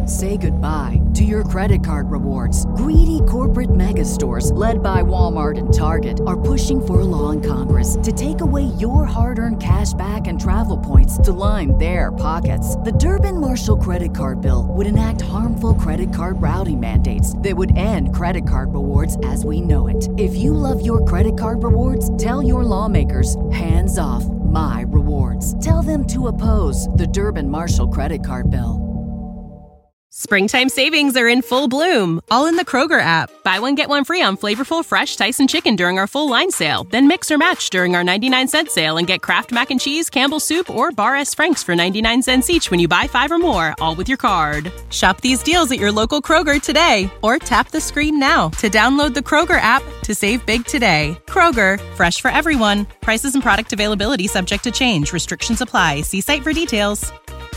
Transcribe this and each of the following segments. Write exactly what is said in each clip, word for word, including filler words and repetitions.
Say goodbye to your credit card rewards. Greedy corporate mega stores, led by Walmart and Target, are pushing for a law in Congress to take away your hard-earned cash back and travel points to line their pockets. The Durbin-Marshall credit card bill would enact harmful credit card routing mandates that would end credit card rewards as we know it. If you love your credit card rewards, tell your lawmakers, hands off my rewards. Tell them to oppose the Durbin-Marshall credit card bill. Springtime savings are in full bloom, all in the Kroger app. Buy one, get one free on flavorful, fresh Tyson chicken during our full line sale. Then mix or match during our ninety-nine cent sale and get Kraft Mac and Cheese, Campbell's Soup, or Bar S. Frank's for ninety-nine cents each when you buy five or more, all with your card. Shop these deals at your local Kroger today, or tap the screen now to download the Kroger app to save big today. Kroger, fresh for everyone. Prices and product availability subject to change. Restrictions apply. See site for details.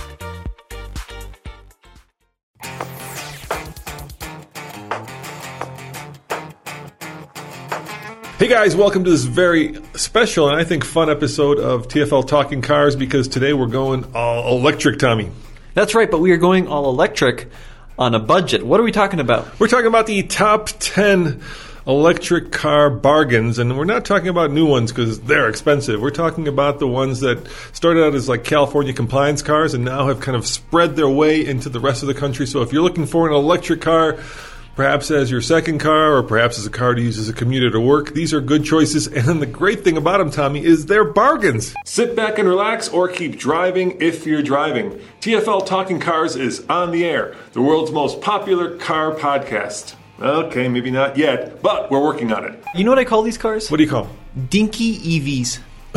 Hey guys, welcome to this very special and I think fun episode of T F L Talking Cars, because today we're going all electric, Tommy. That's right, but we are going all electric on a budget. What are we talking about? We're talking about the top ten electric car bargains, and we're not talking about new ones because they're expensive. We're talking about the ones that started out as like California compliance cars and now have kind of spread their way into the rest of the country. So if you're looking for an electric car, perhaps as your second car, or perhaps as a car to use as a commuter to work, these are good choices. And the great thing about them, Tommy, is they're bargains. Sit back and relax, or keep driving if you're driving. T F L Talking Cars is on the air, the world's most popular car podcast. Okay, maybe not yet, but we're working on it. You know what I call these cars? What do you call them? Dinky E Vs.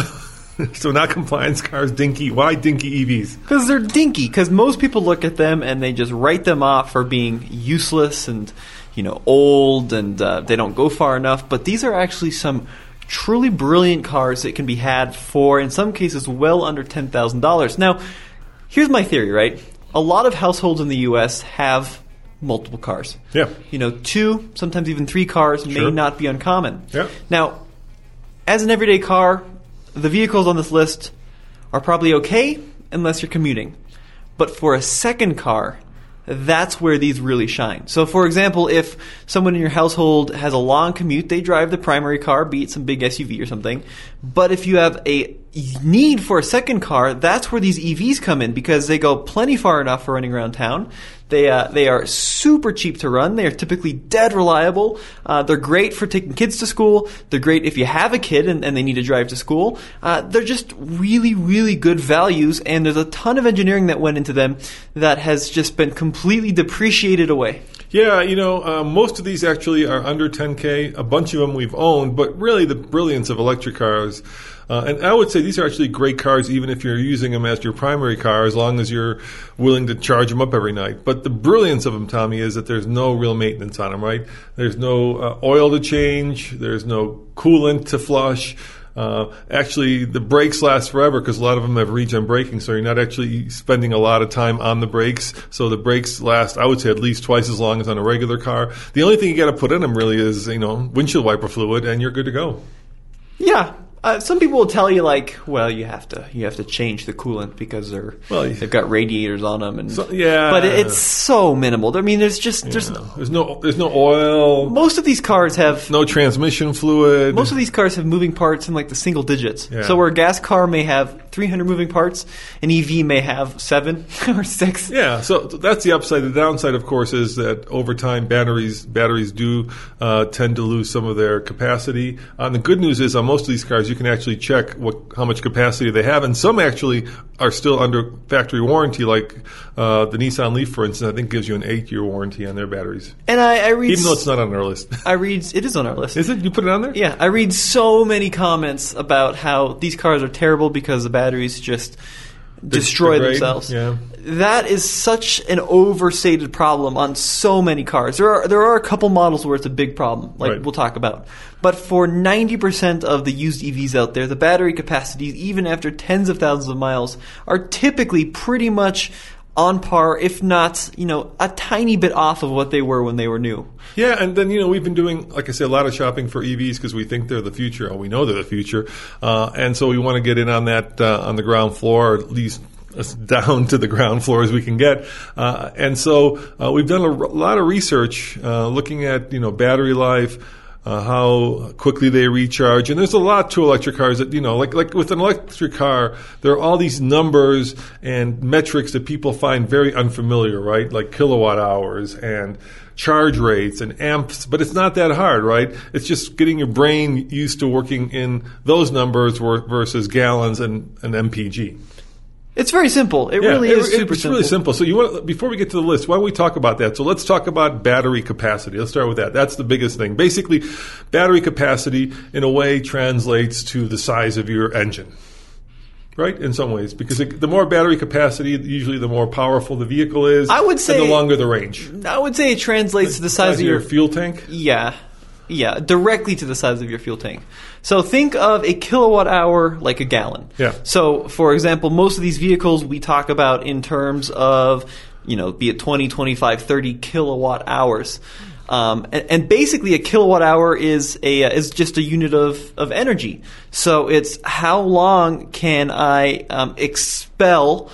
So not compliance cars, dinky. Why dinky E Vs? Because they're dinky. Because most people look at them and they just write them off for being useless and, you know, old, and uh, they don't go far enough. But these are actually some truly brilliant cars that can be had for, in some cases, well under ten thousand dollars. Now, here's my theory, right? A lot of households in the U S have multiple cars. Yeah. You know, two, sometimes even three cars Sure. may not be uncommon. Yeah. Now, as an everyday car, the vehicles on this list are probably okay unless you're commuting. But for a second car, that's where these really shine. So, for example, if someone in your household has a long commute, they drive the primary car, be it some big S U V or something. But if you have a need for a second car, that's where these E Vs come in, because they go plenty far enough for running around town. They uh, they are super cheap to run. They are typically dead reliable. Uh, they're great for taking kids to school. They're great if you have a kid and, and they need to drive to school. Uh, they're just really, really good values, and there's a ton of engineering that went into them that has just been completely depreciated away. Yeah, you know, uh, most of these actually are under ten K. A bunch of them we've owned, but really the brilliance of electric cars, uh, and I would say these are actually great cars even if you're using them as your primary car, as long as you're willing to charge them up every night. But the brilliance of them, Tommy, is that there's no real maintenance on them, right? There's no uh, oil to change. There's no coolant to flush. Uh, actually, the brakes last forever because a lot of them have regen braking, so you're not actually spending a lot of time on the brakes. So the brakes last, I would say, at least twice as long as on a regular car. The only thing you got to put in them really is, you know, windshield wiper fluid, and you're good to go. Yeah. Uh, some people will tell you, like, well, you have to you have to change the coolant because they're well, they've got radiators on them, and so, yeah, but it's so minimal. I mean, there's just there's yeah. there's no there's no oil. Most of these cars have no transmission fluid. Most of these cars have moving parts in like the single digits. Yeah. So where a gas car may have three hundred moving parts, an E V may have seven or six. Yeah, so that's the upside. The downside, of course, is that over time batteries batteries do uh, tend to lose some of their capacity. Uh, and the good news is on most of these cars you can actually check what how much capacity they have, and some actually are still under factory warranty, like uh, the Nissan Leaf, for instance. I think gives you an eight-year warranty on their batteries. And I, I read, even though it's not on our list. I read it is on our list. Is it? You put it on there? Yeah, I read so many comments about how these cars are terrible because the batteries just destroy degrade, themselves. Yeah. That is such an overstated problem on so many cars. There are there are a couple models where it's a big problem, like right. we'll talk about. But for ninety percent of the used E Vs out there, the battery capacities, even after tens of thousands of miles, are typically pretty much on par, if not, you know, a tiny bit off of what they were when they were new. Yeah, and then, you know, we've been doing, like I said, a lot of shopping for E Vs because we think they're the future, or we know they're the future. Uh, and so we want to get in on that uh, on the ground floor, or at least as down to the ground floor as we can get. Uh, and so uh, we've done a r- lot of research uh, looking at, you know, battery life, uh, how quickly they recharge. And there's a lot to electric cars that, you know, like like with an electric car, there are all these numbers and metrics that people find very unfamiliar, right? Like kilowatt hours and charge rates and amps, but it's not that hard, right? It's just getting your brain used to working in those numbers versus gallons and, and M P G. It's very simple. It yeah, really it, is it, super it's simple. It's really simple. So you want before we get to the list, why don't we talk about that? So let's talk about battery capacity. Let's start with that. That's the biggest thing. Basically, battery capacity in a way translates to the size of your engine. Right, in some ways, because it, the more battery capacity, usually the more powerful the vehicle is. I would say and the longer the range. I would say it translates like to the size, size of your, your fuel tank. Yeah, yeah, directly to the size of your fuel tank. So think of a kilowatt hour like a gallon. Yeah. So, for example, most of these vehicles we talk about in terms of, you know, be it twenty, twenty-five, thirty kilowatt hours. Um, and, and basically, a kilowatt hour is a uh, is just a unit of, of energy. So it's how long can I um, expel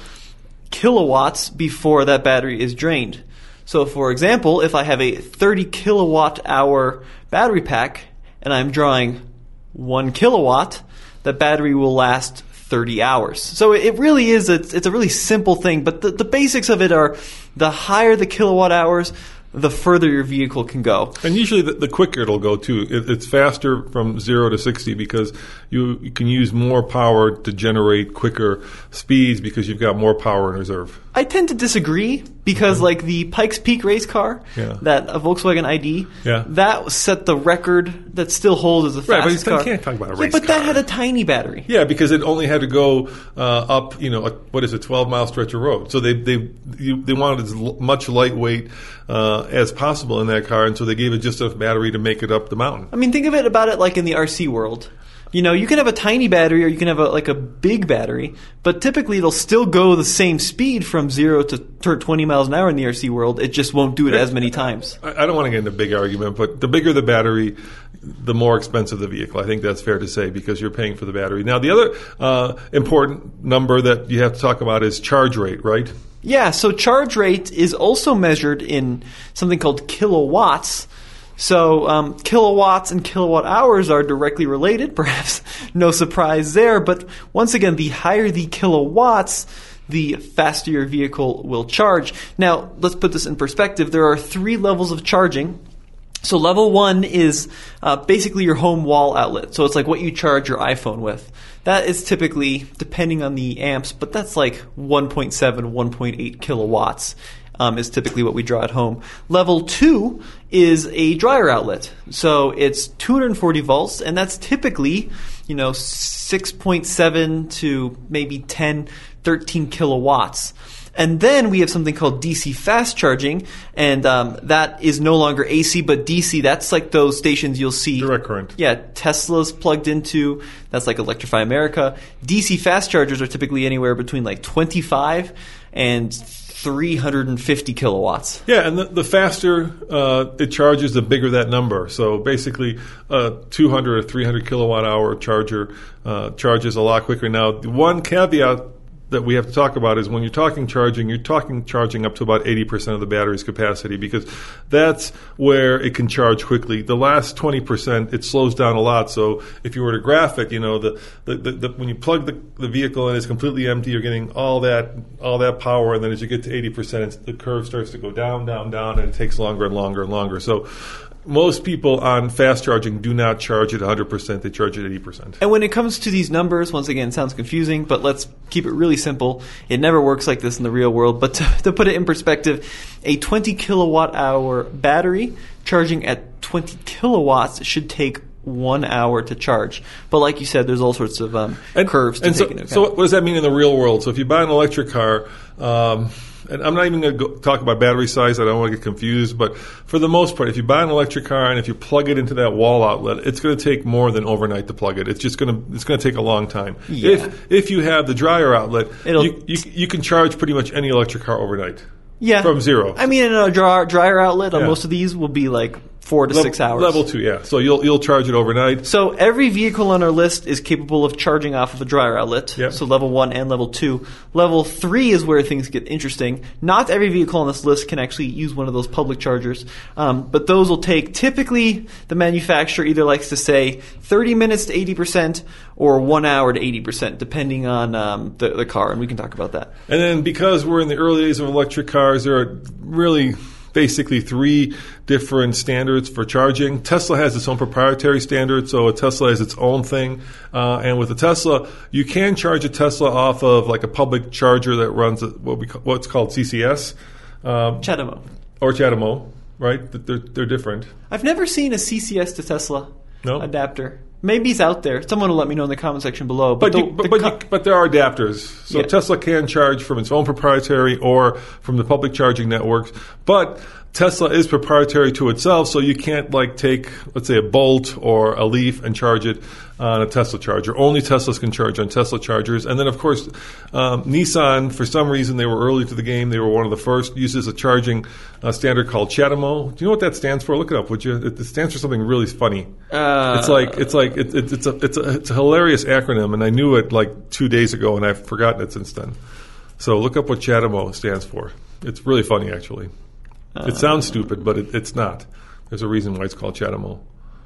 kilowatts before that battery is drained. So, for example, if I have a thirty kilowatt hour battery pack and I'm drawing one kilowatt, the battery will last thirty hours. So it really is a, it's a really simple thing. But the, the basics of it are the higher the kilowatt hours, the further your vehicle can go. And usually the, the quicker it'll go, too. It, it's faster from zero to sixty because you, you can use more power to generate quicker speeds because you've got more power in reserve. I tend to disagree because, mm-hmm. like, the Pikes Peak race car, yeah. that a Volkswagen I D, yeah. that set the record that still holds as the right, fastest but car. You can't talk about a race yeah, but car. that had a tiny battery. Yeah, because it only had to go uh, up, you know, a, what is it, twelve mile stretch of road. So they they you, they wanted as l- much lightweight uh, as possible in that car, and so they gave it just enough battery to make it up the mountain. I mean, think of it about it like in the R C world. You know, you can have a tiny battery or you can have a, like a big battery, but typically it'll still go the same speed from zero to twenty miles an hour in the R C world. It just won't do it as many times. I, I don't want to get into a big argument, but the bigger the battery, the more expensive the vehicle. I think that's fair to say because you're paying for the battery. Now, the other uh, important number that you have to talk about is charge rate, right? Yeah, so charge rate is also measured in something called kilowatts. So um, kilowatts and kilowatt hours are directly related, perhaps no surprise there. But once again, the higher the kilowatts, the faster your vehicle will charge. Now, let's put this in perspective. There are three levels of charging. So level one is uh, basically your home wall outlet. So it's like what you charge your iPhone with. That is typically, depending on the amps, but that's like one point seven, one point eight kilowatts. Um, is typically what we draw at home. Level two is a dryer outlet. So it's two hundred forty volts, and that's typically, you know, six point seven to maybe ten, thirteen kilowatts. And then we have something called D C fast charging, and um, that is no longer A C but D C. That's like those stations you'll see. Direct current. Yeah, Tesla's plugged into. That's like Electrify America. D C fast chargers are typically anywhere between like twenty-five and three hundred fifty kilowatts. Yeah, and the, the faster uh, it charges, the bigger that number. So basically, a two hundred or three hundred kilowatt hour charger uh, charges a lot quicker. Now, the one caveat that we have to talk about is when you're talking charging, you're talking charging up to about eighty percent of the battery's capacity because that's where it can charge quickly. The last twenty percent, it slows down a lot. So if you were to graph it, you know, the, the, the, the when you plug the, the vehicle in, it's completely empty, you're getting all that all that power, and then as you get to eighty percent, the curve starts to go down, down, down, and it takes longer and longer and longer. So most people on fast charging do not charge at one hundred percent. They charge at eighty percent. And when it comes to these numbers, once again, it sounds confusing, but let's keep it really simple. It never works like this in the real world. But to, to put it in perspective, a twenty kilowatt hour battery charging at twenty kilowatts should take one hour to charge. But like you said, there's all sorts of um, and, curves to and take so, into account. So what does that mean in the real world? So if you buy an electric car, um, and I'm not even going to talk about battery size. I don't want to get confused. But for the most part, if you buy an electric car and if you plug it into that wall outlet, it's going to take more than overnight to plug it. It's just going to it's going to take a long time. Yeah. If if you have the dryer outlet, It'll, you, you you can charge pretty much any electric car overnight. Yeah. From zero. I mean, in a dryer, dryer outlet on Yeah. most of these will be like four to level, six hours. Level two, yeah. So you'll you'll charge it overnight. So every vehicle on our list is capable of charging off of a dryer outlet. Yep. So level one and level two. Level three is where things get interesting. Not every vehicle on this list can actually use one of those public chargers, um, but those will take, typically the manufacturer either likes to say thirty minutes to eighty percent or one hour to eighty percent, depending on um, the, the car, and we can talk about that. And then because we're in the early days of electric cars, there are really basically three different standards for charging. Tesla has its own proprietary standard, so a Tesla is its own thing. Uh, and with a Tesla, you can charge a Tesla off of like a public charger that runs at what we call, what's called C C S. Um, CHAdeMO. Or CHAdeMO, right? They're, they're different. I've never seen a C C S to Tesla No? adapter. Maybe it's out there. Someone will let me know in the comment section below. But But, you, the, but, the but, co- you, but there are adapters. So Yeah. Tesla can charge from its own proprietary or from the public charging networks. But Tesla is proprietary to itself, so you can't like take, let's say, a Bolt or a Leaf and charge it on a Tesla charger. Only Teslas can charge on Tesla chargers. And then, of course, um, Nissan, for some reason, they were early to the game. They were one of the first, uses a charging uh, standard called CHAdeMO. Do you know what that stands for? Look it up, would you? It, it stands for something really funny. Uh, it's like it's like it, it, it's a it's a it's a hilarious acronym, and I knew it like two days ago, and I've forgotten it since then. So look up what CHAdeMO stands for. It's really funny, actually. It sounds stupid, but it, it's not. There's a reason why it's called CHAdeMO.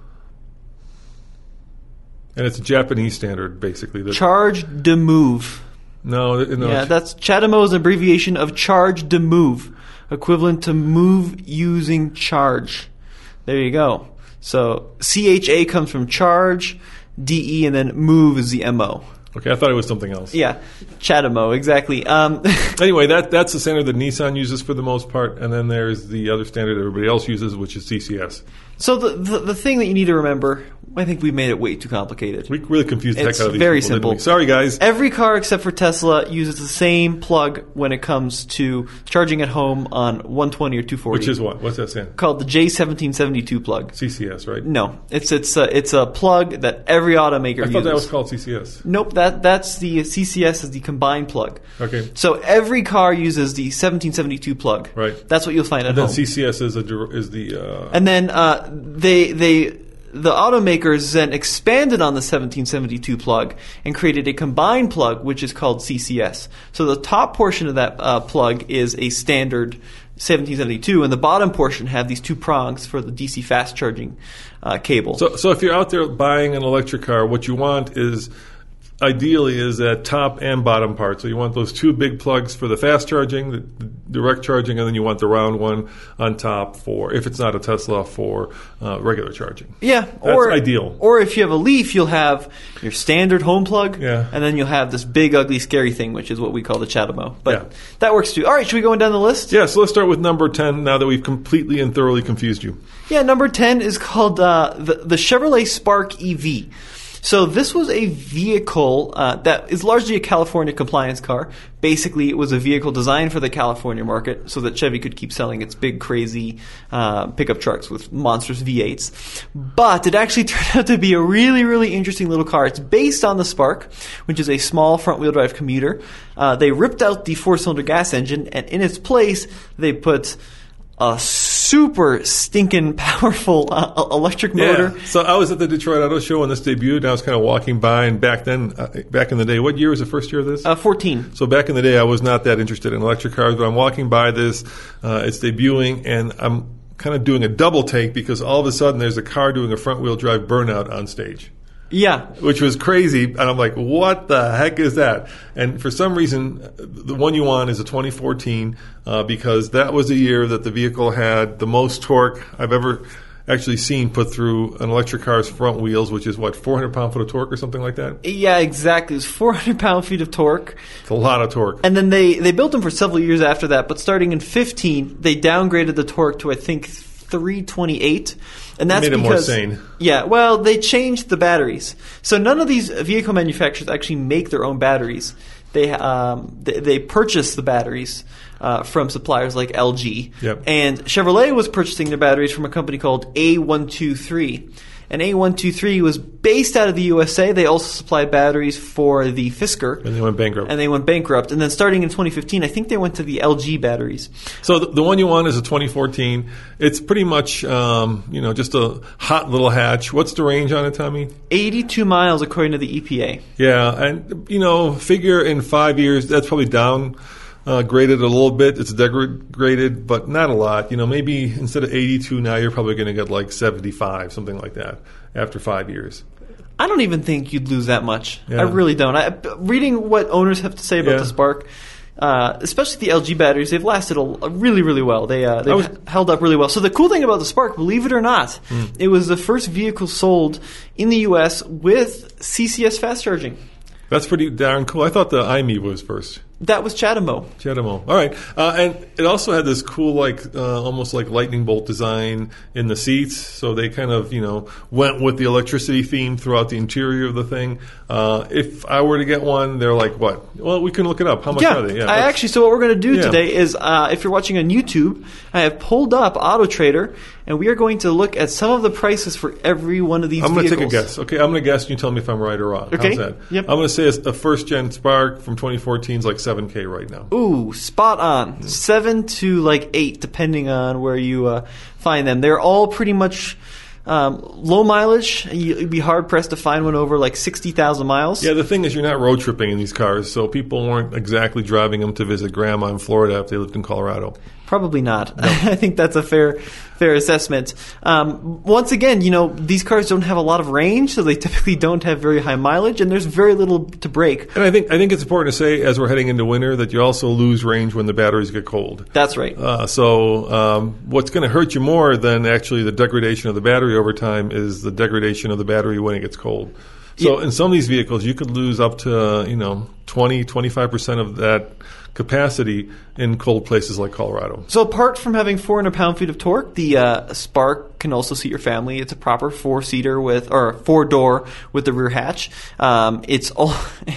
And it's a Japanese standard, basically. That, Charge de move. no, no. Yeah, that's CHAdeMO is an abbreviation of charge de move, equivalent to move using charge. There you go. So C H A comes from charge, D E, and then move is the M O. Okay, I thought it was something else. Yeah, CHAdeMO, exactly. Um, Anyway, that that's the standard that Nissan uses for the most part, and then there's the other standard everybody else uses, which is C C S. so the, the the thing that you need to remember, I think we made it way too complicated. We really confused the It's heck out of these very people, didn't simple. we? Sorry, guys. Every car except for Tesla uses the same plug when it comes to charging at home on one twenty or two forty. Which is what? What's that stand? called the J seventeen seventy-two plug. C C S, right? No, it's it's a, it's a plug that every automaker I uses. thought that was called C C S. Nope, that that's the C C S is the combined plug. Okay. So every car uses the seventeen seventy-two plug. Right. That's what you'll find at And then home. C C S is, a, dir- is the... Uh, And then uh, they they the automakers then expanded on the seventeen seventy-two plug and created a combined plug, which is called C C S. So the top portion of that uh, plug is a standard seventeen seventy-two, and the bottom portion have these two prongs for the D C fast charging uh, cable. So, so if you're out there buying an electric car, what you want is, ideally, is that top and bottom part. So you want those two big plugs for the fast charging, the, the direct charging, and then you want the round one on top for, if it's not a Tesla, for uh, regular charging. Yeah, That's or ideal. Or if you have a Leaf, you'll have your standard home plug, Yeah. and then you'll have this big, ugly, scary thing, which is what we call the CHAdeMO. But Yeah. that works too. All right, should we go on down the list? Yeah, so let's start with number ten now that we've completely and thoroughly confused you. Yeah, number ten is called uh, the, the Chevrolet Spark E V. So this was a vehicle uh, that is largely a California compliance car. Basically, it was a vehicle designed for the California market so that Chevy could keep selling its big, crazy uh, pickup trucks with monstrous V eights. But it actually turned out to be a really, really interesting little car. It's based on the Spark, which is a small front-wheel drive commuter. Uh, they ripped out the four-cylinder gas engine, and in its place, they put a super stinking powerful uh, electric motor. Yeah. So I was at the Detroit Auto Show when this debuted, and I was kind of walking by, and back then, uh, back in the day, what year was the first year of this? Uh, fourteen. So back in the day, I was not that interested in electric cars, but I'm walking by this, uh, it's debuting, and I'm kind of doing a double take because all of a sudden there's a car doing a front-wheel drive burnout on stage. Yeah. Which was crazy, and I'm like, what the heck is that? And for some reason, the one you want is a twenty fourteen, uh, because that was the year that the vehicle had the most torque I've ever actually seen put through an electric car's front wheels, which is, what, four hundred pound-foot of torque or something like that? Yeah, exactly. It was four hundred pound-feet of torque. It's a lot of torque. And then they, they built them for several years after that, but starting in fifteen, they downgraded the torque to, I think, three twenty-eight. And that's made it because, more sane. Yeah, well, they changed the batteries. So none of these vehicle manufacturers actually make their own batteries. They um, they, they purchase the batteries uh, from suppliers like L G. Yep. And Chevrolet was purchasing their batteries from a company called A one two three. And A one twenty-three was based out of the U S A. They also supplied batteries for the Fisker. And they went bankrupt. And they went bankrupt. And then starting in twenty fifteen, I think they went to the L G batteries. So the, the one you want is a twenty fourteen. It's pretty much, um, you know, just a hot little hatch. What's the range on it, Tommy? eighty-two miles according to the E P A. Yeah, and, you know, figure in five years, that's probably down. Uh, graded a little bit. It's degraded, but not a lot. You know, maybe instead of eighty-two now, you're probably going to get like seventy-five, something like that, after five years. I don't even think you'd lose that much. Yeah. I really don't. I, reading what owners have to say about Yeah. the Spark, uh, especially the L G batteries, they've lasted a, a really, really well. They, uh, they've was- held up really well. So the cool thing about the Spark, believe it or not, Mm. it was the first vehicle sold in the U S with C C S fast charging. That's pretty darn cool. I thought the I M E was first. That was Chatamo. Chatamo. All right. Uh, and it also had this cool, like, uh, almost like lightning bolt design in the seats. So they kind of, you know, went with the electricity theme throughout the interior of the thing. Uh, if I were to get one, they're like, what? Well, we can look it up. How much Yeah, are they? I let's- actually. So what we're going to do Yeah. today is, uh, if you're watching on YouTube, I have pulled up Auto Trader, and we are going to look at some of the prices for every one of these I'm going to vehicles. take a guess. Okay, I'm going to guess and you tell me if I'm right or wrong. Okay. How's that? Yep. I'm going to say it's a first-gen Spark from twenty fourteen is like seven K right now. Ooh, spot on. Seven to like eight, depending on where you uh, find them. They're all pretty much um, low mileage. You'd be hard pressed to find one over like sixty thousand miles. Yeah, the thing is, you're not road tripping in these cars, so people weren't exactly driving them to visit grandma in Florida if they lived in Colorado. Probably not. I think that's a fair fair assessment. Um, once again, you know, these cars don't have a lot of range, so they typically don't have very high mileage, and there's very little to break. And I think I think it's important to say, as we're heading into winter, that you also lose range when the batteries get cold. That's right. Uh, so um, what's going to hurt you more than actually the degradation of the battery over time is the degradation of the battery when it gets cold. So Yeah. in some of these vehicles, you could lose up to, uh, you know, twenty, twenty-five percent of that capacity in cold places like Colorado. So apart from having four hundred pound-feet of torque, the uh, Spark can also seat your family. It's a proper four-seater with, or four-door with the rear hatch. Um, it's all.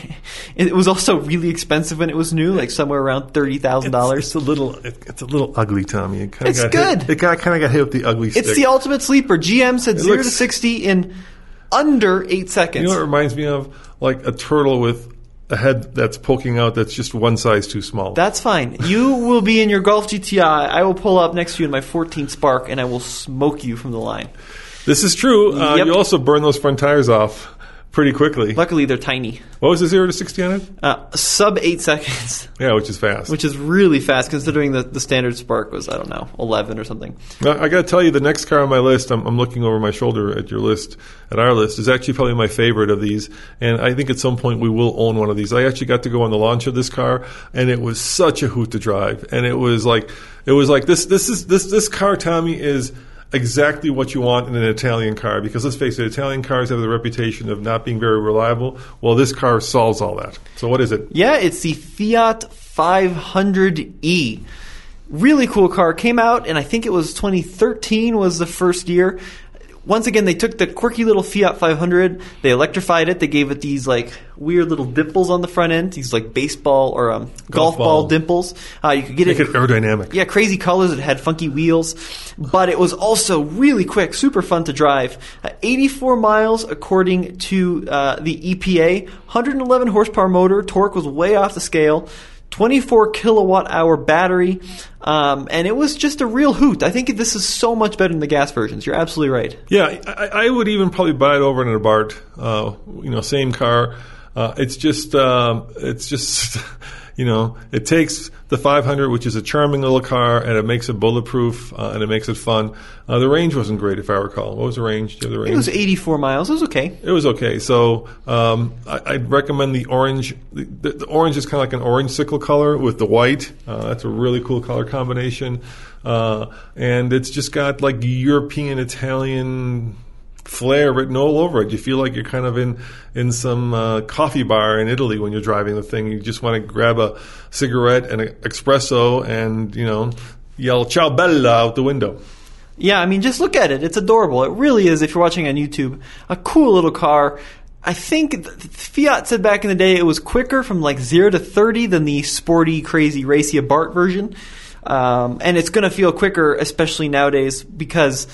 It was also really expensive when it was new, like somewhere around thirty thousand dollars. It's, it's a little, it, it's a little ugly, Tommy. It kinda It's got good. Hit, it got kind of got hit with the ugly stick. It's the ultimate sleeper. G M said It zero looks- to sixty in under eight seconds. You know what it reminds me of? Like a turtle with a head that's poking out that's just one size too small. That's fine. You will be in your Golf G T I. I will pull up next to you in my fourteen Spark, and I will smoke you from the line. This is true. Uh, Yep. You also burn those front tires off pretty quickly. Luckily, they're tiny. What was the zero to sixty on it? Uh, sub eight seconds, Yeah, which is fast. which is really fast considering the, the standard Spark was, I don't know, eleven or something. Now, I got to tell you, the next car on my list, I'm, I'm looking over my shoulder at your list, at our list, is actually probably my favorite of these. And I think at some point we will own one of these. I actually got to go on the launch of this car, and it was such a hoot to drive. And it was like, it was like this. This is this this car, Tommy, is exactly what you want in an Italian car, because let's face it, Italian cars have the reputation of not being very reliable. Well, this car solves all that. So what is it? Yeah, it's the Fiat five hundred E. Really cool car. Came out, and I think it was twenty thirteen was the first year. Once again, they took the quirky little Fiat five hundred, they electrified it, they gave it these like weird little dimples on the front end, these like baseball or um, golf, Golf ball. ball. dimples. Uh, you could get Make it, it aerodynamic. yeah, crazy colors. It had funky wheels, but it was also really quick, super fun to drive. Uh, eighty-four miles according to uh, the E P A, one hundred eleven horsepower motor, torque was way off the scale. twenty-four kilowatt hour battery, um, and it was just a real hoot. I think this is so much better than the gas versions. You're absolutely right. Yeah, I, I would even probably buy it over in an Abarth. Uh, you know, same car. Uh, it's just, um, it's just, you know, it takes the five hundred, which is a charming little car, and it makes it bulletproof, uh, and it makes it fun. Uh, the range wasn't great, if I recall. What was the range? Do you have the range? It was eighty-four miles. It was okay. It was okay. So um, I, I'd recommend the orange. The, the, the orange is kind of like an orange sickle color with the white. Uh, that's a really cool color combination. Uh, and it's just got like European, Italian flair written all over it. You feel like you're kind of in in some uh, coffee bar in Italy when you're driving the thing. You just want to grab a cigarette and an espresso and, you know, yell "Ciao Bella" out the window. Yeah, I mean, just look at it. It's adorable. It really is, if you're watching on YouTube, a cool little car. I think th- Fiat said back in the day it was quicker from like zero to thirty than the sporty, crazy, racy Abarth version. Um, and it's going to feel quicker, especially nowadays, because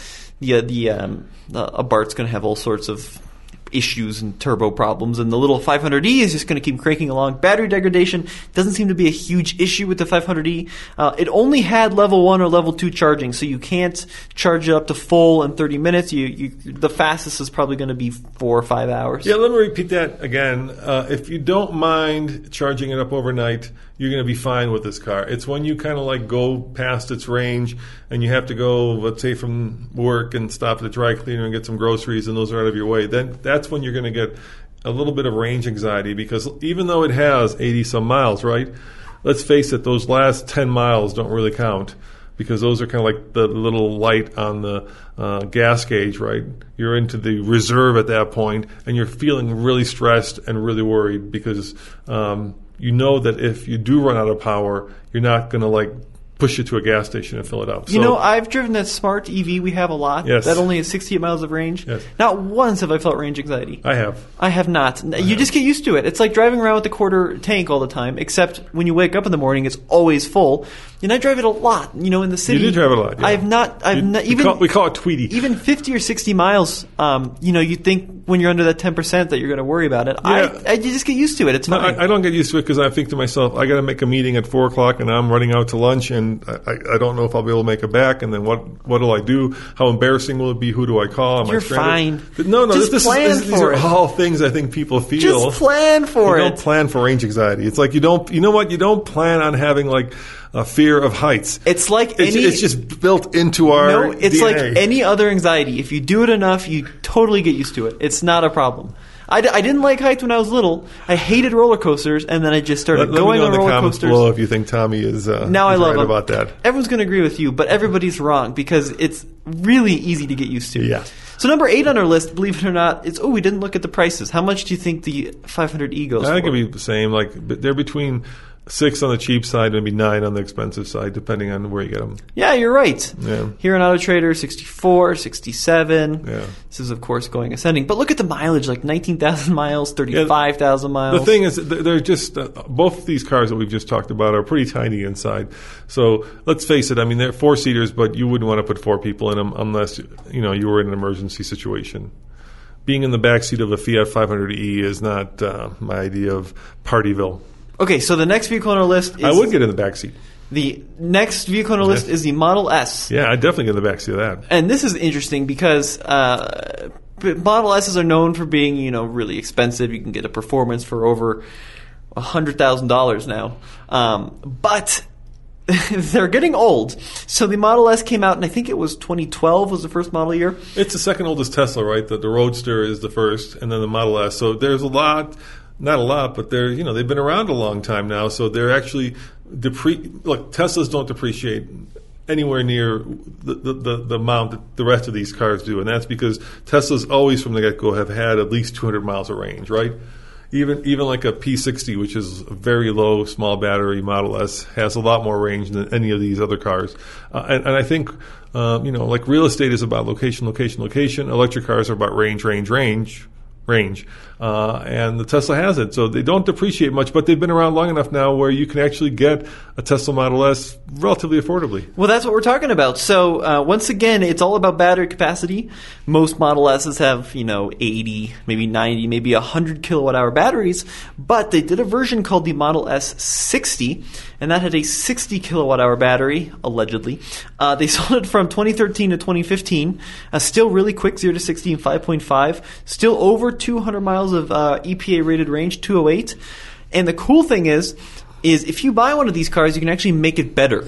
the the um, uh, Abarth's going to have all sorts of issues and turbo problems, and the little five hundred E is just going to keep cranking along. Battery degradation doesn't seem to be a huge issue with the five hundred E. Uh, it only had level one or level two charging, so you can't charge it up to full in thirty minutes. You, you the fastest is probably going to be four or five hours. Yeah, let me repeat that again. Uh, if you don't mind charging it up overnight, you're going to be fine with this car. It's when you kind of like go past its range and you have to go, let's say, from work and stop at the dry cleaner and get some groceries, and those are out of your way. Then that's when you're going to get a little bit of range anxiety, because even though it has eighty some miles, right? Let's face it, those last ten miles don't really count, because those are kind of like the little light on the uh, gas gauge, right? You're into the reserve at that point, and you're feeling really stressed and really worried because um, you know that if you do run out of power, you're not going to like push it to a gas station and fill it up. You so, know, I've driven that smart E V we have a lot. Yes. That only has sixty-eight miles of range. Yes. Not once have I felt range anxiety. I have. I have not. I you have. Just get used to it. It's like driving around with the quarter tank all the time, except when you wake up in the morning, it's always full. And I drive it a lot, you know, in the city. You do drive it a lot, yeah. I have not, I've you, not, even... We call, we call it Tweety. Even fifty or sixty miles, um, you know, you think when you're under that ten percent that you're going to worry about it. Yeah. I, I, you just get used to it. It's no, fine. I, I don't get used to it because I think to myself, I got to make a meeting at four o'clock and I'm running out to lunch, and I, I, I don't know if I'll be able to make it back. And then what what do I do? How embarrassing will it be? Who do I call? Am you're I stranded? fine. No, no, just this, plan this is, for these are it. all things I think people feel. Just plan for you it. don't plan for range anxiety. It's like you don't, you know what? You don't plan on having like a fear of heights. It's like it's, any. It's just built into our No, it's D N A. like any other anxiety. If you do it enough, you totally get used to it. It's not a problem. I, d- I didn't like heights when I was little. I hated roller coasters, and then I just started let, let going me know on in the roller comments coasters. below if you think Tommy is, uh, now is I love right him. about that. Everyone's going to agree with you, but everybody's wrong because it's really easy to get used to. Yeah. So number eight on our list, believe it or not, it's, oh, we didn't look at the prices. How much do you think the five hundred E goes I think for? it'd be the same. Like they're between six on the cheap side, maybe nine on the expensive side, depending on where you get them. Yeah, you're right. Yeah. Here on Auto Trader, sixty-four, sixty-seven. Yeah. This is, of course, going ascending. But look at the mileage, like nineteen thousand miles, thirty-five thousand miles. The thing is, they're just, uh, both of these cars that we've just talked about are pretty tiny inside. So let's face it, I mean, they're four-seaters, but you wouldn't want to put four people in them unless, you know, you were in an emergency situation. Being in the backseat of a Fiat five hundred E is not uh, my idea of Partyville. Okay, so the next vehicle on our list is... I would get in the backseat. The next vehicle on our list is the Model S. Yeah, I'd definitely get in the backseat of that. And this is interesting because uh, Model S's are known for being, you know, really expensive. You can get a performance for over one hundred thousand dollars now. Um, but they're getting old. So the Model S came out, and I think it was twenty twelve was the first model year. It's the second oldest Tesla, right? The, the Roadster is the first, and then the Model S. So there's a lot... Not a lot, but they're, you know, they've been around a long time now, so they're actually depre- look, Teslas don't depreciate anywhere near the, the, the, the amount that the rest of these cars do, and that's because Teslas always from the get-go have had at least two hundred miles of range, right? Even even like a P sixty, which is a very low, small battery Model S, has a lot more range than any of these other cars. Uh, and, and I think, um, you know, like real estate is about location, location, location. Electric cars are about range, range, range. range. Uh, and the Tesla has it. So they don't depreciate much, but they've been around long enough now where you can actually get a Tesla Model S relatively affordably. Well, that's what we're talking about. So uh, once again, it's all about battery capacity. Most Model S's have, you know, eighty, maybe ninety, maybe one hundred kilowatt hour batteries, but they did a version called the Model S sixty, and that had a sixty kilowatt hour battery, allegedly. Uh, they sold it from twenty thirteen to twenty fifteen. Uh, still really quick, zero to sixty in five point five. Still over two hundred miles of uh, E P A rated range, two oh eight. And the cool thing is, is if you buy one of these cars, you can actually make it better.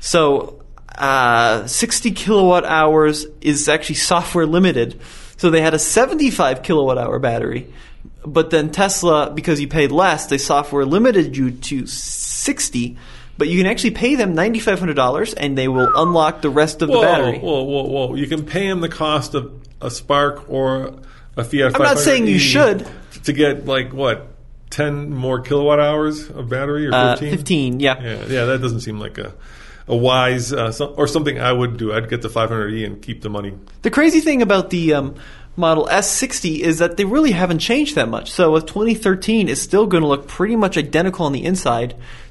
So uh, sixty kilowatt hours is actually software limited. So they had a seventy-five kilowatt hour battery. But then Tesla, because you paid less, they software limited you to sixty. But you can actually pay them nine thousand five hundred dollars, and they will unlock the rest of whoa, the battery. Whoa, whoa, whoa. You can pay them the cost of a Spark or a Fiat I'm not saying you should. To get, like, what, ten more kilowatt hours of battery or fifteen? Uh, fifteen, yeah. yeah. Yeah, that doesn't seem like a, a wise, uh, some, or something I would do. I'd get the five hundred E and keep the money. The crazy thing about the um, Model S sixty is that they really haven't changed that much. So a twenty thirteen is still going to look pretty much identical on the inside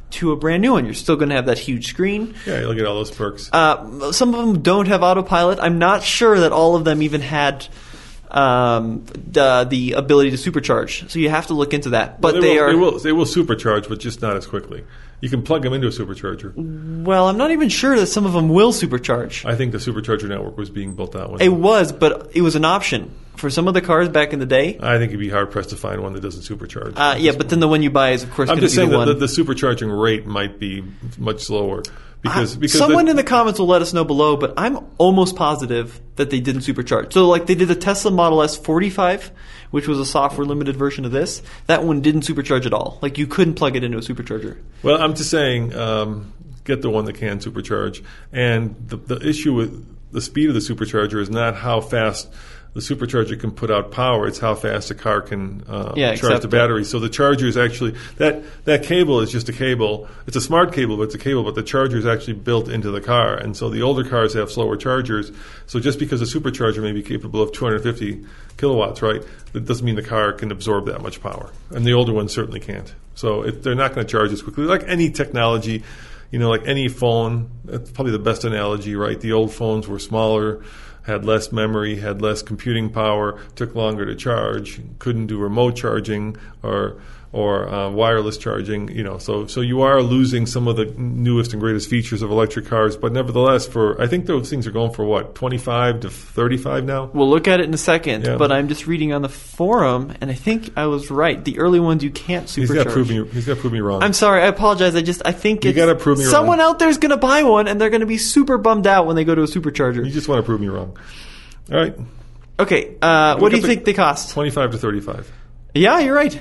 to a brand new one. You're still going to have that huge screen. Yeah, you'll get all those perks. Uh, some of them don't have autopilot. I'm not sure that all of them even had um, the, the ability to supercharge. So you have to look into that. But well, they, they will, are they will they will supercharge, but just not as quickly. You can plug them into a supercharger. Well, I'm not even sure that some of them will supercharge. I think the supercharger network was being built out. It was, but it was an option. For some of the cars back in the day, I think you'd be hard pressed to find one that doesn't supercharge. Uh, yeah, but then the one you buy is, of course, I'm going to just be saying the that one. the, the supercharging rate might be much slower because Uh, because someone the, in the comments will let us know below, but I'm almost positive that they didn't supercharge. So, like, they did the Tesla Model S forty-five, which was a software limited version of this. That one didn't supercharge at all. Like, you couldn't plug it into a supercharger. Well, I'm just saying, um, get the one that can supercharge. And the the issue with the speed of the supercharger is not how fast the supercharger can put out power. It's how fast a car can uh, Yeah, charge except the battery. So the charger is actually that that cable is just a cable. It's a smart cable, but it's a cable. But the charger is actually built into the car, and so the older cars have slower chargers. So just because a supercharger may be capable of two hundred fifty kilowatts, right, that doesn't mean the car can absorb that much power, and the older ones certainly can't. So if they're not going to charge as quickly, like any technology. You know, like any phone, that's probably the best analogy, right? The old phones were smaller, had less memory, had less computing power, took longer to charge, couldn't do remote charging or or uh, wireless charging. You know, so so you are losing some of the newest and greatest features of electric cars. But nevertheless, for I think those things are going for what, twenty-five to thirty-five now. We'll look at it in a second, Yeah. but I'm just reading on the forum, and I think I was right. The early ones you can't supercharge. He's got to prove me. He's got to prove me wrong. I'm sorry. I apologize. I just I think You it's, gotta prove me wrong. someone out there is going to buy one, and they're going to be super bummed out when they go to a supercharger. You just want to prove me wrong. All right, Okay. Uh, what Look do you up think the- they cost? twenty-five to thirty-five. Yeah, you're right.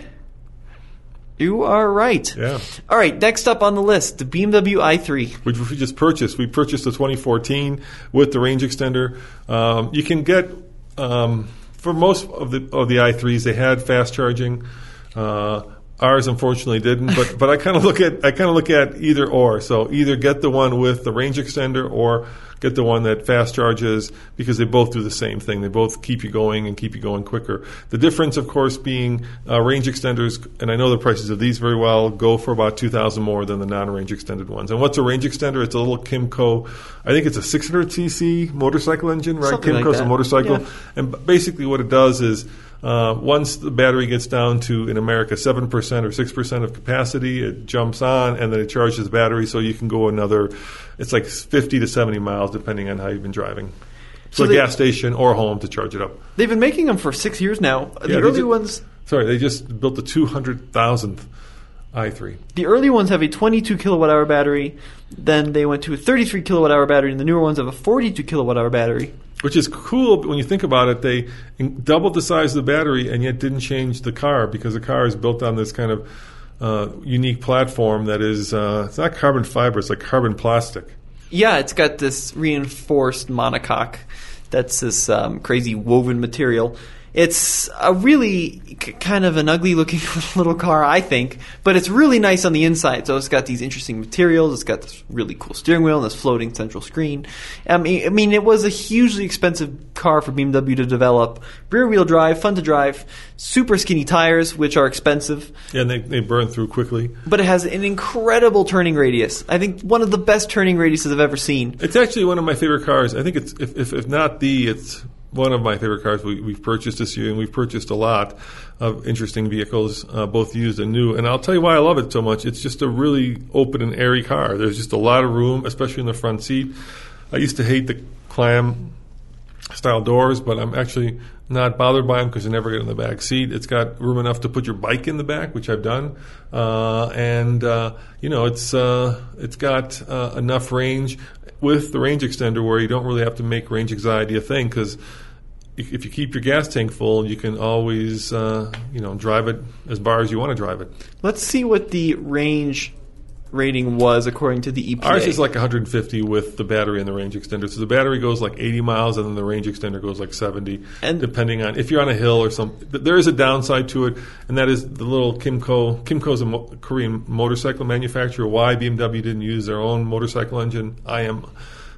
You are right. Yeah. All right. Next up on the list, the B M W i three. Which we just purchased. We purchased the twenty fourteen with the range extender. Um, you can get um, for most of the of the i threes, they had fast charging. Uh, ours unfortunately didn't, but but I kind of look at I kind of look at either or. So either get the one with the range extender or get the one that fast charges, because they both do the same thing. They both keep you going and keep you going quicker. The difference, of course, being uh, range extenders, and I know the prices of these very well, go for about two thousand dollars more than the non-range extended ones. And what's a range extender? It's a little Kymco, I think it's a six hundred c c motorcycle engine, right? Something like Kymco's that. a motorcycle. Yeah. And b- basically what it does is uh, once the battery gets down to, in America, seven percent or six percent of capacity, it jumps on and then it charges the battery so you can go another, it's like fifty to seventy miles depending on how you've been driving. So So a they- gas station or home to charge it up. They've been making them for six years now. The Yeah, they early ju- ones, Sorry, they just built the two hundred thousandth i three. the early ones have a twenty-two kilowatt hour battery. Then they went to a thirty-three kilowatt hour battery, and the newer ones have a forty-two kilowatt hour battery. Which is cool when you think about it. They in- doubled the size of the battery and yet didn't change the car, because the car is built on this kind of uh, unique platform that is, uh, it's not carbon fiber, it's like carbon plastic. Yeah, it's got this reinforced monocoque. That's this um, crazy woven material. It's a really k- kind of an ugly-looking little car, I think, but it's really nice on the inside. So it's got these interesting materials. It's got this really cool steering wheel and this floating central screen. I mean, I mean, it was a hugely expensive car for B M W to develop. Rear-wheel drive, fun to drive, super skinny tires, which are expensive, Yeah, and they, they burn through quickly. but it has an incredible turning radius. I think one of the best turning radiuses I've ever seen. It's actually one of my favorite cars. I think it's, if, if, if not the, it's one of my favorite cars we, we've purchased this year, and we've purchased a lot of interesting vehicles, uh, both used and new. And I'll tell you why I love it so much. It's just a really open and airy car. There's just a lot of room, especially in the front seat. I used to hate the clam style doors, but I'm actually not bothered by them because you never get in the back seat. It's got room enough to put your bike in the back, which I've done, uh, and uh, you know it's uh, it's got uh, enough range with the range extender where you don't really have to make range anxiety a thing, because if you keep your gas tank full, you can always uh, you know drive it as far as you want to drive it. Let's see what the range rating was according to the E P A. Ours is like one hundred fifty with the battery and the range extender. So the battery goes like eighty miles, and then the range extender goes like seventy, And- depending on if you're on a hill or something. There is a downside to it, and that is the little Kymco. Kymco's a mo- Korean motorcycle manufacturer. Why B M W didn't use their own motorcycle engine, I am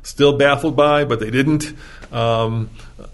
still baffled by, but they didn't. Um,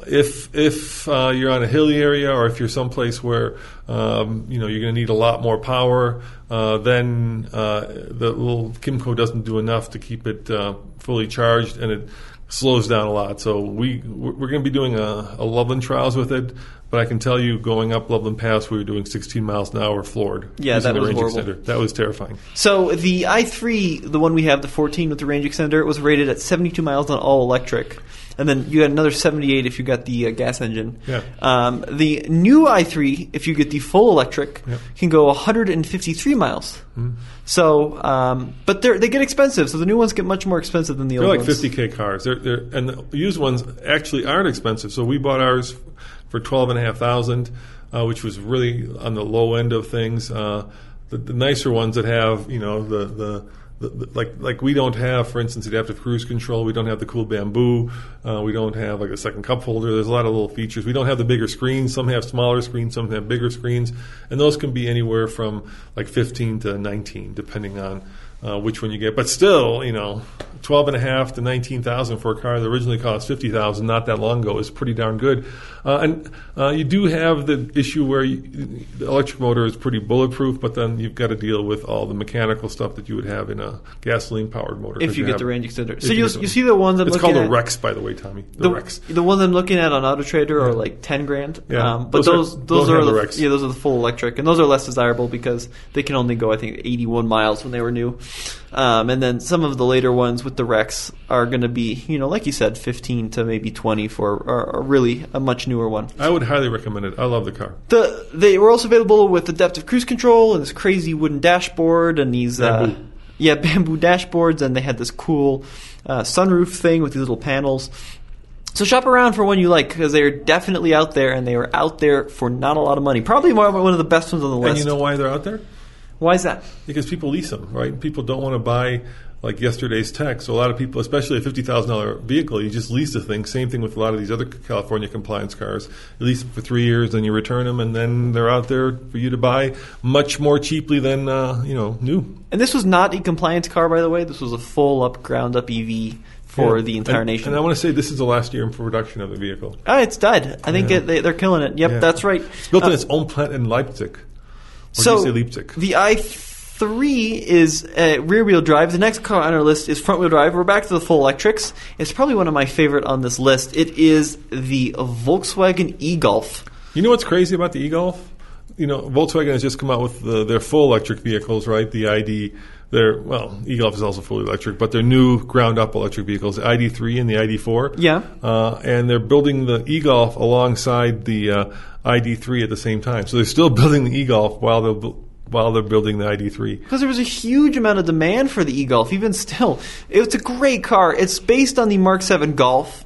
if if uh, you're on a hilly area, or if you're someplace where um, you know you're going to need a lot more power, uh, then uh, the little Kymco doesn't do enough to keep it uh, fully charged, and it slows down a lot. So we we're going to be doing a, a Loveland trials with it. But I can tell you, going up Loveland Pass, we were doing sixteen miles an hour floored. Yeah, that was range horrible. Extender. That was terrifying. So the i three, the one we have, the fourteen with the range extender, was rated at seventy-two miles on all electric. And then you got another seventy-eight if you got the uh, gas engine. Yeah. Um, the new i three, if you get the full electric, yep. can go one hundred fifty-three miles. Mm. So, um, but they they get expensive. So the new ones get much more expensive than the they're old like ones. fifty K cars. They're, they're, and the used ones actually aren't expensive. So we bought ours for twelve and a half thousand, uh, which was really on the low end of things. Uh, the, the nicer ones that have, you know, the, the, the, the like like we don't have, for instance, adaptive cruise control. We don't have the cool bamboo. Uh, we don't have like a second cup holder. There's a lot of little features. We don't have the bigger screens. Some have smaller screens. Some have bigger screens, and those can be anywhere from like fifteen to nineteen, depending on uh, which one you get. But still, you know, twelve and a half to nineteen thousand for a car that originally cost fifty thousand not that long ago is pretty darn good. Uh, and uh, you do have the issue where you, the electric motor is pretty bulletproof, but then you've got to deal with all the mechanical stuff that you would have in a gasoline-powered motor. If you, you get have, the range extender. So you, you, you see the ones I'm it's looking at. It's called the Rex, by the way, Tommy. The, the Rex. The ones I'm looking at on AutoTrader are like ten grand. Yeah. Um, but Those those are- those those are have the, the Rex. yeah those are the full electric, and those are less desirable because they can only go I think eighty-one miles when they were new. Um, and then some of the later ones with the Rex are going to be, you know, like you said, fifteen to maybe twenty for or, or really a much newer one. I would highly recommend it. I love the car. The they were also available with adaptive cruise control and this crazy wooden dashboard and these Bamboo. Uh, yeah bamboo dashboards, and they had this cool uh, sunroof thing with these little panels. So shop around for one you like, because they're definitely out there, and they are out there for not a lot of money. Probably more, one of the best ones on the list. And you know why they're out there? Why is that? Because people lease them, right? People don't want to buy like yesterday's tech. So a lot of people, especially a fifty thousand dollars vehicle, you just lease the thing. Same thing with a lot of these other California compliance cars. You lease them for three years, then you return them, and then they're out there for you to buy much more cheaply than, uh, you know, new. And this was not a compliance car, by the way. This was a full-up, ground-up E V for Yeah. the entire and, nation. And I want to say this is the last year in production of the vehicle. Ah, it's dead. I think Yeah. it, they, they're killing it. Yep, Yeah. that's right. It's built Uh, in its own plant in Leipzig. Or so do you say Leipzig? the i three is uh, rear-wheel drive. The next car on our list is front-wheel drive. We're back to the full electrics. It's probably one of my favorite on this list. It is the Volkswagen e-Golf. You know what's crazy about the e-Golf? You know, Volkswagen has just come out with the, their full electric vehicles, right? The I D, their, well, e-Golf is also fully electric, but their new ground-up electric vehicles, the I D three and the I D four. Yeah. Uh, and they're building the e-Golf alongside the uh, I D three at the same time. So they're still building the e-Golf while they're bu- while they're building the I D three. Because there was a huge amount of demand for the e-Golf, even still. It's a great car. It's based on the Mark seven Golf.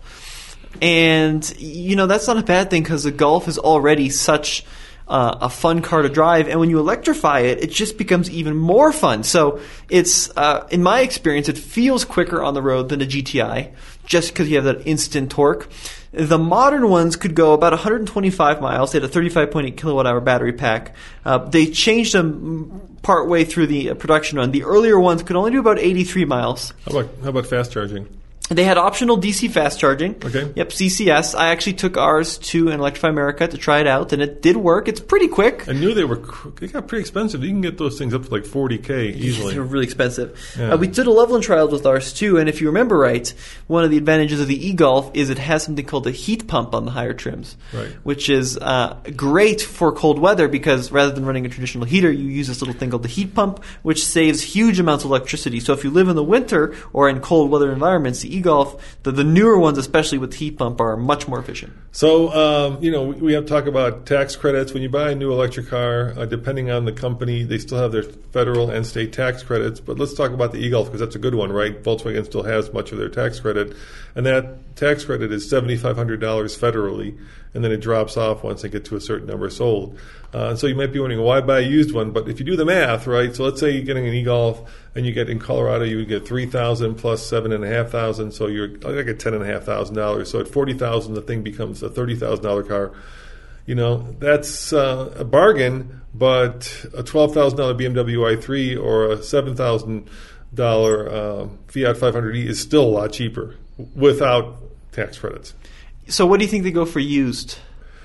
And, you know, that's not a bad thing because the Golf is already such uh, a fun car to drive. And when you electrify it, it just becomes even more fun. So it's, uh, in my experience, it feels quicker on the road than a G T I just because you have that instant torque. The modern ones could go about one hundred twenty-five miles. They had a thirty-five point eight kilowatt hour battery pack. Uh, they changed them part way through the uh, production run. The earlier ones could only do about eighty-three miles. How about how about fast charging? They had optional D C fast charging. Okay. Yep, C C S. I actually took ours to Electrify America to try it out, and it did work. It's pretty quick. I knew they were cr- they got pretty expensive. You can get those things up to like forty K easily. They're really expensive. Yeah. Uh, we did a Loveland trials with ours too, and if you remember right, one of the advantages of the e-Golf is it has something called a heat pump on the higher trims, Right. which is uh, great for cold weather because rather than running a traditional heater, you use this little thing called the heat pump, which saves huge amounts of electricity. So if you live in the winter or in cold weather environments, the e-Golf, the, the newer ones, especially with the heat pump, are much more efficient. So, um, you know, we, we have to talk about tax credits. When you buy a new electric car, uh, depending on the company, they still have their federal and state tax credits. But let's talk about the e-Golf because that's a good one, right? Volkswagen still has much of their tax credit. And that tax credit is seven thousand five hundred dollars federally, and then it drops off once they get to a certain number sold. Uh, so you might be wondering, why buy a used one? But if you do the math, right, so let's say you're getting an e-Golf and you get in Colorado, you would get three thousand dollars plus seven thousand five hundred dollars, so you're like at ten thousand five hundred dollars. So at forty thousand dollars, the thing becomes a thirty thousand dollars car. You know, that's uh, a bargain, but a twelve thousand dollars B M W i three or a seven thousand dollars uh, Fiat five hundred e is still a lot cheaper. without tax credits. So what do you think they go for used?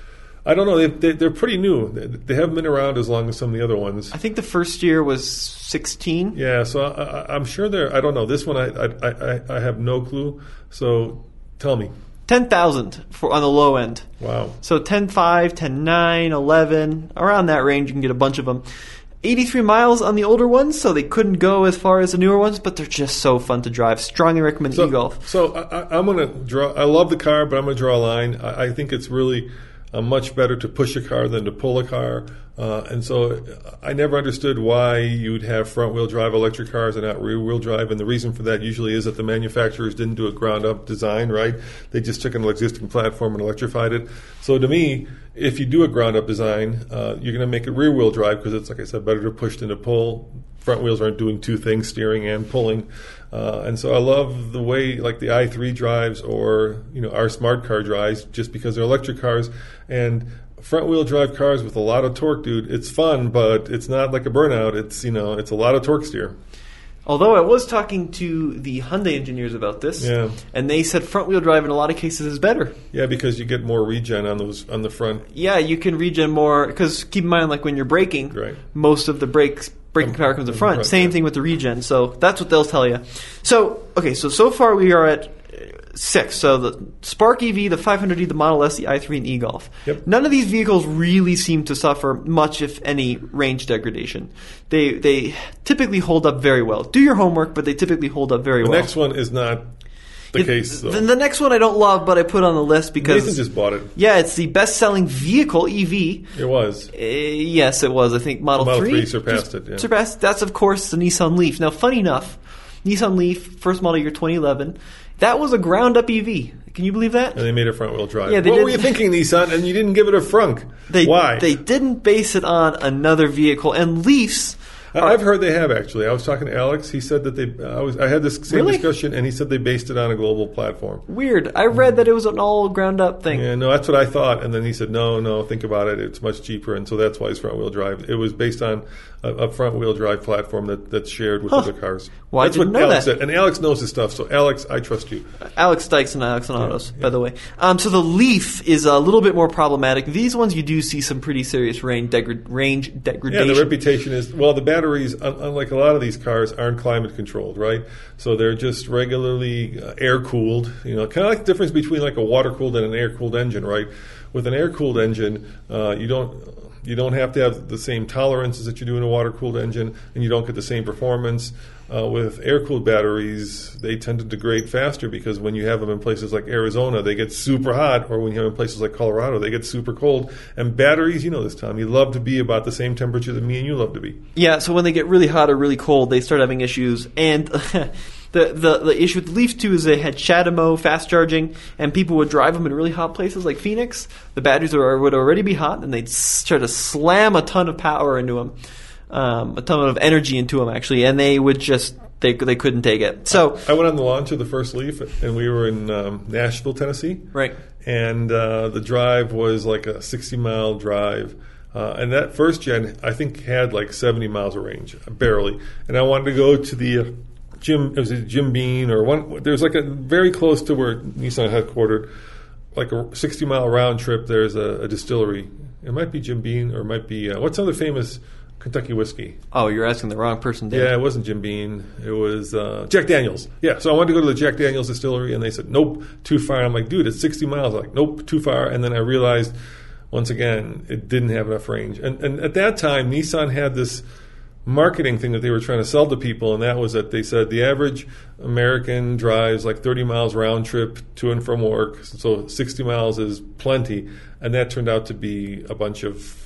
I don't know. They, they, they're pretty new. They, they haven't been around as long as some of the other ones. I think the first year was sixteen. Yeah, so I, I, I'm sure they're. I don't know. This one, I I, I, I have no clue. So tell me. ten thousand for on the low end. Wow. So ten point five, ten point nine, eleven, around that range. You can get a bunch of them. eighty-three miles on the older ones, so they couldn't go as far as the newer ones, but they're just so fun to drive. Strongly recommend So, e-Golf. so I, I'm going to draw. I love the car, but I'm going to draw a line. I, I think it's really uh, much better to push a car than to pull a car. Uh, and so I never understood why you'd have front-wheel drive electric cars and not rear-wheel drive. And the reason for that usually is that the manufacturers didn't do a ground-up design, right? They just took an existing platform and electrified it. So to me, if you do a ground-up design, uh, you're going to make it rear-wheel drive because it's, like I said, better to push than to pull. Front wheels aren't doing two things, steering and pulling. Uh, and so I love the way like the i three drives or, you know, our smart car drives just because they're electric cars. And front-wheel drive cars with a lot of torque, dude, it's fun, but it's not like a burnout. It's, you know, it's a lot of torque steer. Although I was talking to the Hyundai engineers about this, Yeah. and they said front-wheel drive in a lot of cases is better. Yeah, because you get more regen on those on the front. Yeah, you can regen more, because keep in mind, like when you're braking, Right. most of the brakes braking power comes in in front. front, Same yeah. thing with the regen, so that's what they'll tell you. So, okay, so so far we are at six. So the Spark E V, the five hundred D, the Model S, the i three, and e-Golf. Yep. None of these vehicles really seem to suffer much, if any, range degradation. They they typically hold up very well. Do your homework, but they typically hold up very The well. next one is not the It- case, though. Then the next one I don't love, but I put on the list because Nathan just bought it. yeah, it's the best-selling vehicle E V. It was. Uh, yes, it was. I think Model, Model three three surpassed just it, yeah. Surpassed. That's of course the Nissan Leaf. Now, funny enough, Nissan Leaf, first model year twenty eleven, that was a ground-up E V. Can you believe that? And they made it front-wheel drive. Yeah, they what did- were you thinking, Nissan? And you didn't give it a frunk. They, Why? They didn't base it on another vehicle. And Leafs. I- are- I've heard they have, actually. I was talking to Alex. He said that they. I was. I had this same Really? discussion, and he said they based it on a global platform. Weird. I read that it was an all ground-up thing. Yeah, no, that's what I thought. And then he said, no, no, think about it. It's much cheaper. And so that's why it's front-wheel drive. It was based on a, a front-wheel drive platform that, that's shared with Huh. other cars. Well, I that's didn't what know Alex that. said. And Alex knows his stuff. So, Alex, I trust you. Alex Dykes and Alex and Autos, by the way. Um, so the Leaf is a little bit more problematic. These ones, you do see some pretty serious range, degra- range Yeah, degradation. the reputation is, well, the batteries, un- unlike a lot of these cars, aren't climate controlled, right? So they're just regularly uh, air cooled. You know, kind of like the difference between like a water cooled and an air cooled engine, right? With an air cooled engine, uh, you don't you don't have to have the same tolerances that you do in a water cooled engine, and you don't get the same performance. Uh, with air cooled batteries, they tend to degrade faster because when you have them in places like Arizona, they get super hot, or when you have them in places like Colorado, they get super cold. And batteries, you know this, Tom, you love to be about the same temperature that me and you love to be. Yeah, so when they get really hot or really cold, they start having issues. And the, the the issue with the Leaf, too, is they had CHAdeMO fast charging, and people would drive them in really hot places like Phoenix. The batteries are, would already be hot, and they'd s- try to slam a ton of power into them, um, a ton of energy into them, actually, and they would just, they, they couldn't take it. So, I went on the launch of the first Leaf, and we were in um, Nashville, Tennessee. right. And uh, the drive was like a sixty-mile drive. Uh, and that first gen, I think, had like seventy miles of range, barely. And I wanted to go to the uh, Jim, it was a Jim Beam or one. There's like a very close to where Nissan headquartered, like a sixty-mile round trip. There's a, a distillery. It might be Jim Beam or it might be uh, what's another famous Kentucky whiskey? Oh, you're asking the wrong person, Dave. Yeah, it wasn't Jim Beam. It was uh, Jack Daniels. Yeah, so I wanted to go to the Jack Daniels distillery, and they said, nope, too far. I'm like, dude, it's sixty miles. I'm like, nope, too far. And then I realized, once again, it didn't have enough range. And, and at that time, Nissan had this marketing thing that they were trying to sell to people, and that was that they said the average American drives like thirty miles round trip to and from work, so sixty miles is plenty. And that turned out to be a bunch of,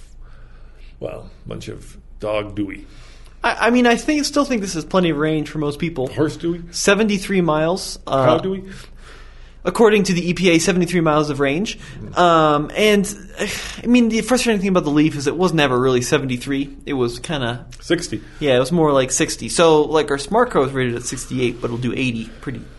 well, a bunch of dog dooey. I, I mean, I think still think this is plenty of range for most people. Horse dooey? seventy-three miles. Uh, Cow dooey? According to the E P A, seventy-three miles of range. Um, and, I mean, the frustrating thing about the Leaf is it was never really seventy-three. It was kind of, sixty. yeah, it was more like sixty. So, like, our Smart Car was rated at sixty-eight, but it'll do eighty pretty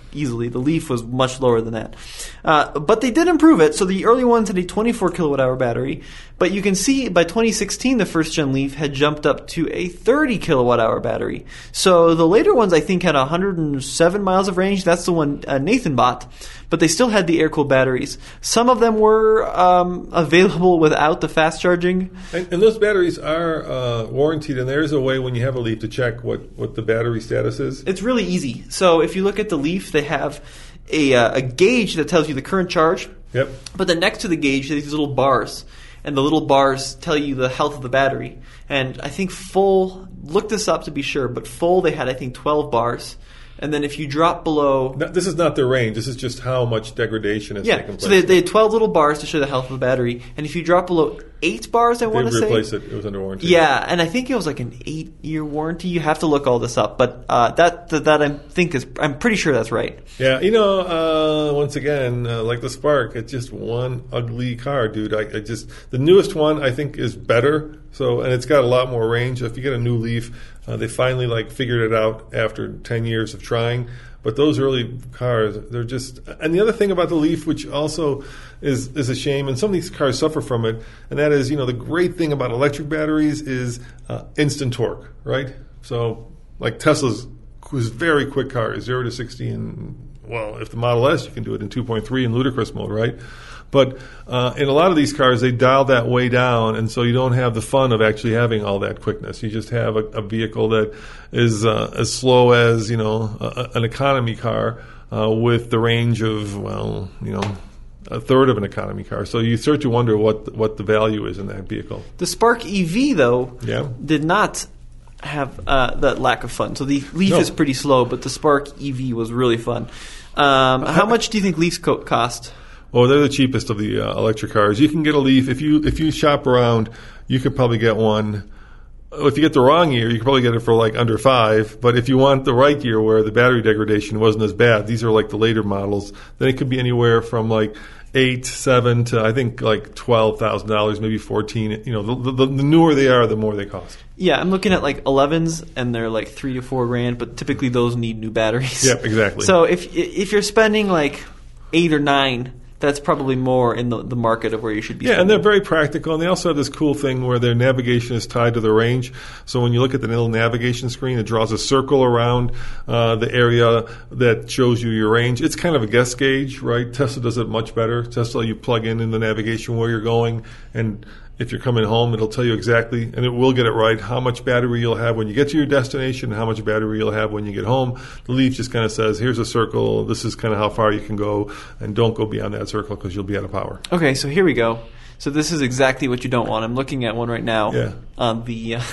easily. The Leaf was much lower than that. Uh, but they did improve it. So the early ones had a twenty-four kilowatt hour battery. But you can see by twenty sixteen, the first-gen Leaf had jumped up to a thirty kilowatt hour battery. So the later ones, I think, had one hundred seven miles of range. That's the one uh, Nathan bought. But they still had the air-cooled batteries. Some of them were um, available without the fast charging. And, and those batteries are uh, warranted, and there is a way when you have a Leaf to check what, what the battery status is. It's really easy. So if you look at the Leaf, they have a, uh, a gauge that tells you the current charge. Yep. But then next to the gauge, there's these little bars. And the little bars tell you the health of the battery. And I think full, look this up to be sure, but full they had, I think, twelve bars. And then if you drop below... Now, this is not their range. This is just how much degradation has yeah, taken place. so they, they had twelve little bars to show the health of the battery. And if you drop below eight bars, I they want to say... They replaced it. It was under warranty. Yeah, and I think it was like an eight-year warranty. You have to look all this up. But uh, that, that that I think is... I'm pretty sure that's right. Yeah, you know, uh, once again, uh, like the Spark, it's just one ugly car, dude. I, I just... The newest one, I think, is better. So, and it's got a lot more range. If you get a new Leaf, uh, they finally like figured it out after ten years of trying. But those early cars, they're just... And the other thing about the Leaf, which also is is a shame, and some of these cars suffer from it, and that is, you know, the great thing about electric batteries is uh, instant torque, right? So, like Tesla's was very quick car, zero to sixty in, well, if the Model S, you can do it in two point three in ludicrous mode, right? But uh, in a lot of these cars, they dial that way down, and so you don't have the fun of actually having all that quickness. You just have a, a vehicle that is uh, as slow as, you know, a, an economy car uh, with the range of, well, you know, a third of an economy car. So you start to wonder what what the value is in that vehicle. The Spark E V, though, yeah. did not have uh, that lack of fun. So the Leaf no. is pretty slow, but the Spark E V was really fun. Um, how much do you think Leafs co- cost? Oh, they're the cheapest of the uh, electric cars. You can get a Leaf. If you if you shop around, you could probably get one. If you get the wrong year, you could probably get it for like under five. But if you want the right year where the battery degradation wasn't as bad, these are like the later models, then it could be anywhere from like eight, seven to I think like twelve thousand dollars, maybe fourteen. You know, the, the, the newer they are, the more they cost. Yeah, I'm looking at like elevens, and they're like three to four grand. But typically, those need new batteries. Yep, exactly. So if if you're spending like eight or nine, that's probably more in the, the market of where you should be yeah, spending. And they're very practical, and they also have this cool thing where their navigation is tied to the range. So when you look at the little navigation screen, it draws a circle around uh, the area that shows you your range. It's kind of a guess gauge, right? Tesla does it much better. Tesla, you plug in in the navigation where you're going, and if you're coming home, it'll tell you exactly, and it will get it right, how much battery you'll have when you get to your destination and how much battery you'll have when you get home. The Leaf just kind of says, here's a circle, this is kind of how far you can go, and don't go beyond that circle because you'll be out of power. Okay, so here we go. So this is exactly what you don't want. I'm looking at one right now. Yeah. On the, uh,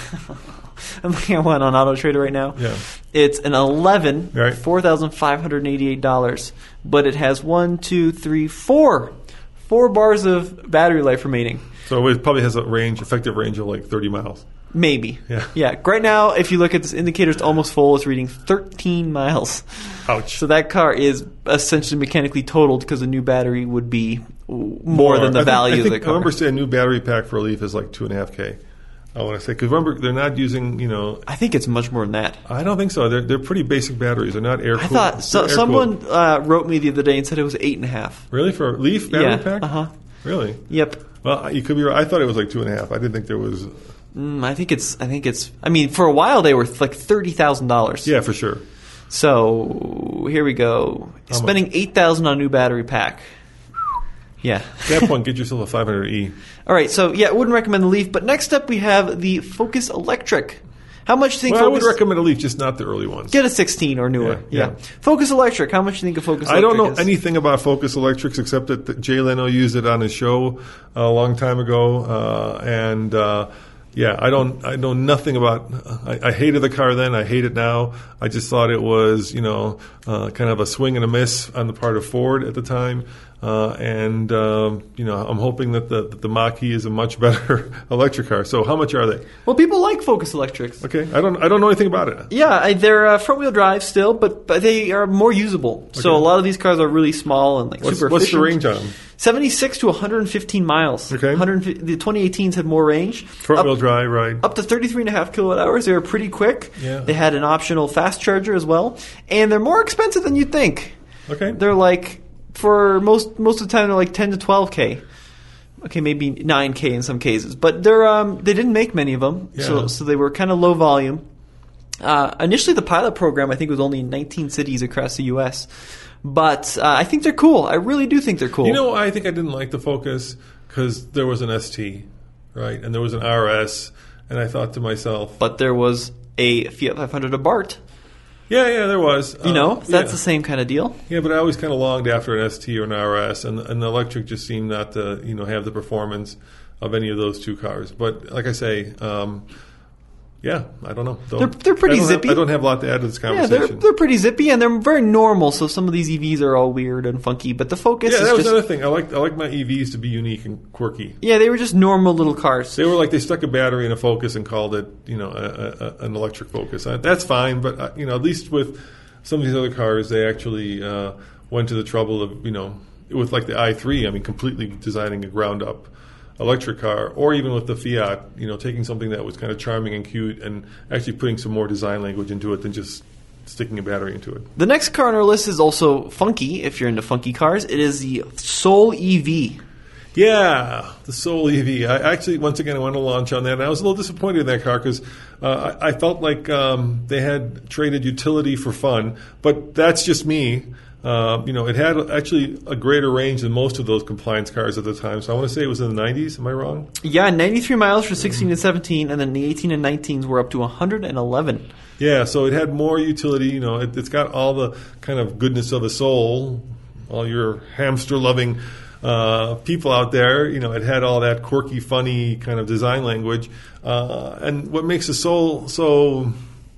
I'm looking at one on Auto Trader right now. Yeah. It's an eleven, right. four thousand five hundred eighty-eight dollars, but it has one, two, three, four, four bars of battery life remaining. So it probably has a range, effective range of like thirty miles. Maybe. Yeah. Yeah. Right now, if you look at this indicator, it's almost full. It's reading thirteen miles. Ouch. So that car is essentially mechanically totaled because a new battery would be more, more. than the I think, value I think, of the car. I remember saying a new battery pack for a Leaf is like two and a half K. I want to say, because remember, they're not using, you know... I think it's much more than that. I don't think so. They're they're pretty basic batteries. They're not air-cooled. I thought so, someone uh, wrote me the other day and said it was eight and a half. Really? For a Leaf battery yeah, pack? uh-huh. Really? Yep. Well, you could be right. I thought it was like two and a half. I didn't think there was... Mm, I think it's, I think it's, I mean, for a while they were like thirty thousand dollars. Yeah, for sure. So, here we go. How Spending much? eight thousand dollars on a new battery pack. Yeah. At that point, get yourself a five hundred E. All right, so yeah, I wouldn't recommend the Leaf, but next up we have the Focus Electric. How much do you think Well, Focus... I would recommend a Leaf, just not the early ones. Get a sixteen or newer. Yeah, Yeah. yeah. Focus Electric, how much do you think of Focus I Electric don't know is? anything about Focus Electrics except that that Jay Leno used it on his show a long time ago, uh, and uh, yeah, I don't. I know nothing about. I, I hated the car then. I hate it now. I just thought it was, you know, uh, kind of a swing and a miss on the part of Ford at the time. Uh, and um, you know, I'm hoping that the that the Mach-E is a much better electric car. So, how much are they? Well, people like Focus Electrics. Okay, I don't. I don't know anything about it. Yeah, I, they're uh, front-wheel drive still, but, but they are more usable. So Okay. a lot of these cars are really small and like What's, super what's the efficient. range on them? seventy-six to one hundred fifteen miles. Okay. one hundred fifty, the twenty eighteens had more range. Front wheel Up- drive, right? Up to thirty-three and a half kilowatt hours. They were pretty quick. Yeah. They had an optional fast charger as well. And they're more expensive than you'd think. Okay. They're like, for most most of the time, they're like ten to twelve K. Okay, maybe nine K in some cases. But they're um, they didn't make many of them, Yeah. so so they were kind of low volume. Uh, initially, the pilot program, I think, was only in nineteen cities across the U S But uh, I think they're cool. I really do think they're cool. You know, I think I didn't like the Focus because there was an S T, right? And there was an R S. And I thought to myself... But there was a Fiat five hundred Abarth. Yeah, yeah, there was. You know, Uh, that's yeah. the same kind of deal. Yeah, but I always kind of longed after an S T or an R S, and, and the electric just seemed not to, you know, have the performance of any of those two cars. But like I say, um, yeah, I don't know. Don't- They're- they're pretty I don't have- zippy. I don't have a lot to add to this Yeah, conversation. they're they're pretty zippy and they're very normal. So some of these E Vs are all weird and funky, but the Focus Yeah, is that was just another thing. I like I like my E Vs to be unique and quirky. yeah, they were just normal little cars. They were like they stuck a battery in a Focus and called it, you know, a, a, an electric Focus. Uh, That's fine, but uh, you know, at least with some of these other cars, they actually uh, went to the trouble of, you know, with like the i three. I mean, completely designing a ground up electric car, or even with the Fiat, you know, taking something that was kind of charming and cute and actually putting some more design language into it than just sticking a battery into it. The next car on our list is also funky. If you're into funky cars, it is the Soul E V. Yeah, the Soul E V. I actually, once again, I went to launch on that, and I was a little disappointed in that car because uh, I, I felt like um, they had traded utility for fun, but that's just me. Uh, you know, it had actually a greater range than most of those compliance cars at the time, so I want to say it was in the nineties. Am I wrong? Yeah, ninety-three miles for sixteen and seventeen, and then the eighteen and nineteens were up to one hundred eleven. Yeah, so it had more utility. You know, it, it's got all the kind of goodness of a Soul, all your hamster-loving uh, people out there. You know, it had all that quirky, funny kind of design language. Uh, and what makes the Soul so...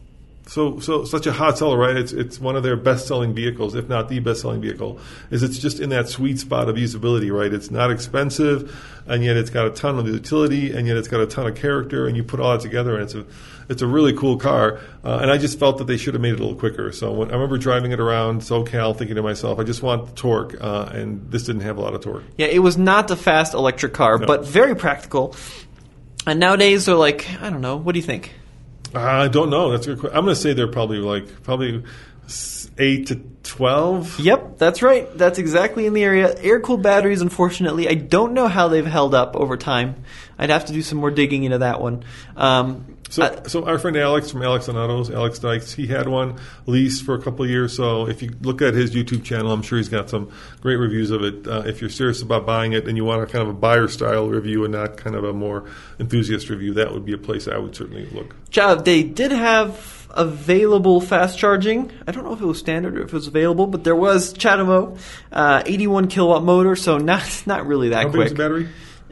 So, so such a hot seller, right? It's it's one of their best-selling vehicles, if not the best-selling vehicle. Is it's just in that sweet spot of usability, right? It's not expensive, and yet it's got a ton of utility, and yet it's got a ton of character, and you put all that together, and it's a it's a really cool car. Uh, and I just felt that they should have made it a little quicker. So when, I remember driving it around SoCal, thinking to myself, I just want the torque, uh, and this didn't have a lot of torque. Yeah, it was not a fast electric car, No. but very practical. And nowadays they're like, I don't know, what do you think? I don't know. That's a good question. I'm going to say they're probably like probably s- eight to twelve. Yep, that's right. That's exactly in the area. Air-cooled batteries, unfortunately, I don't know how they've held up over time. I'd have to do some more digging into that one. Um, So, uh, so our friend Alex from Alex on Autos, Alex Dykes, he had one leased for a couple of years. So if you look at his YouTube channel, I'm sure he's got some great reviews of it. Uh, if you're serious about buying it and you want a kind of a buyer style review and not kind of a more enthusiast review, that would be a place I would certainly look. Ja- they did have available fast charging. I don't know if it was standard or if it was available, but there was Chatamo, uh, eighty-one kilowatt motor, so not not really that How big quick. is the battery?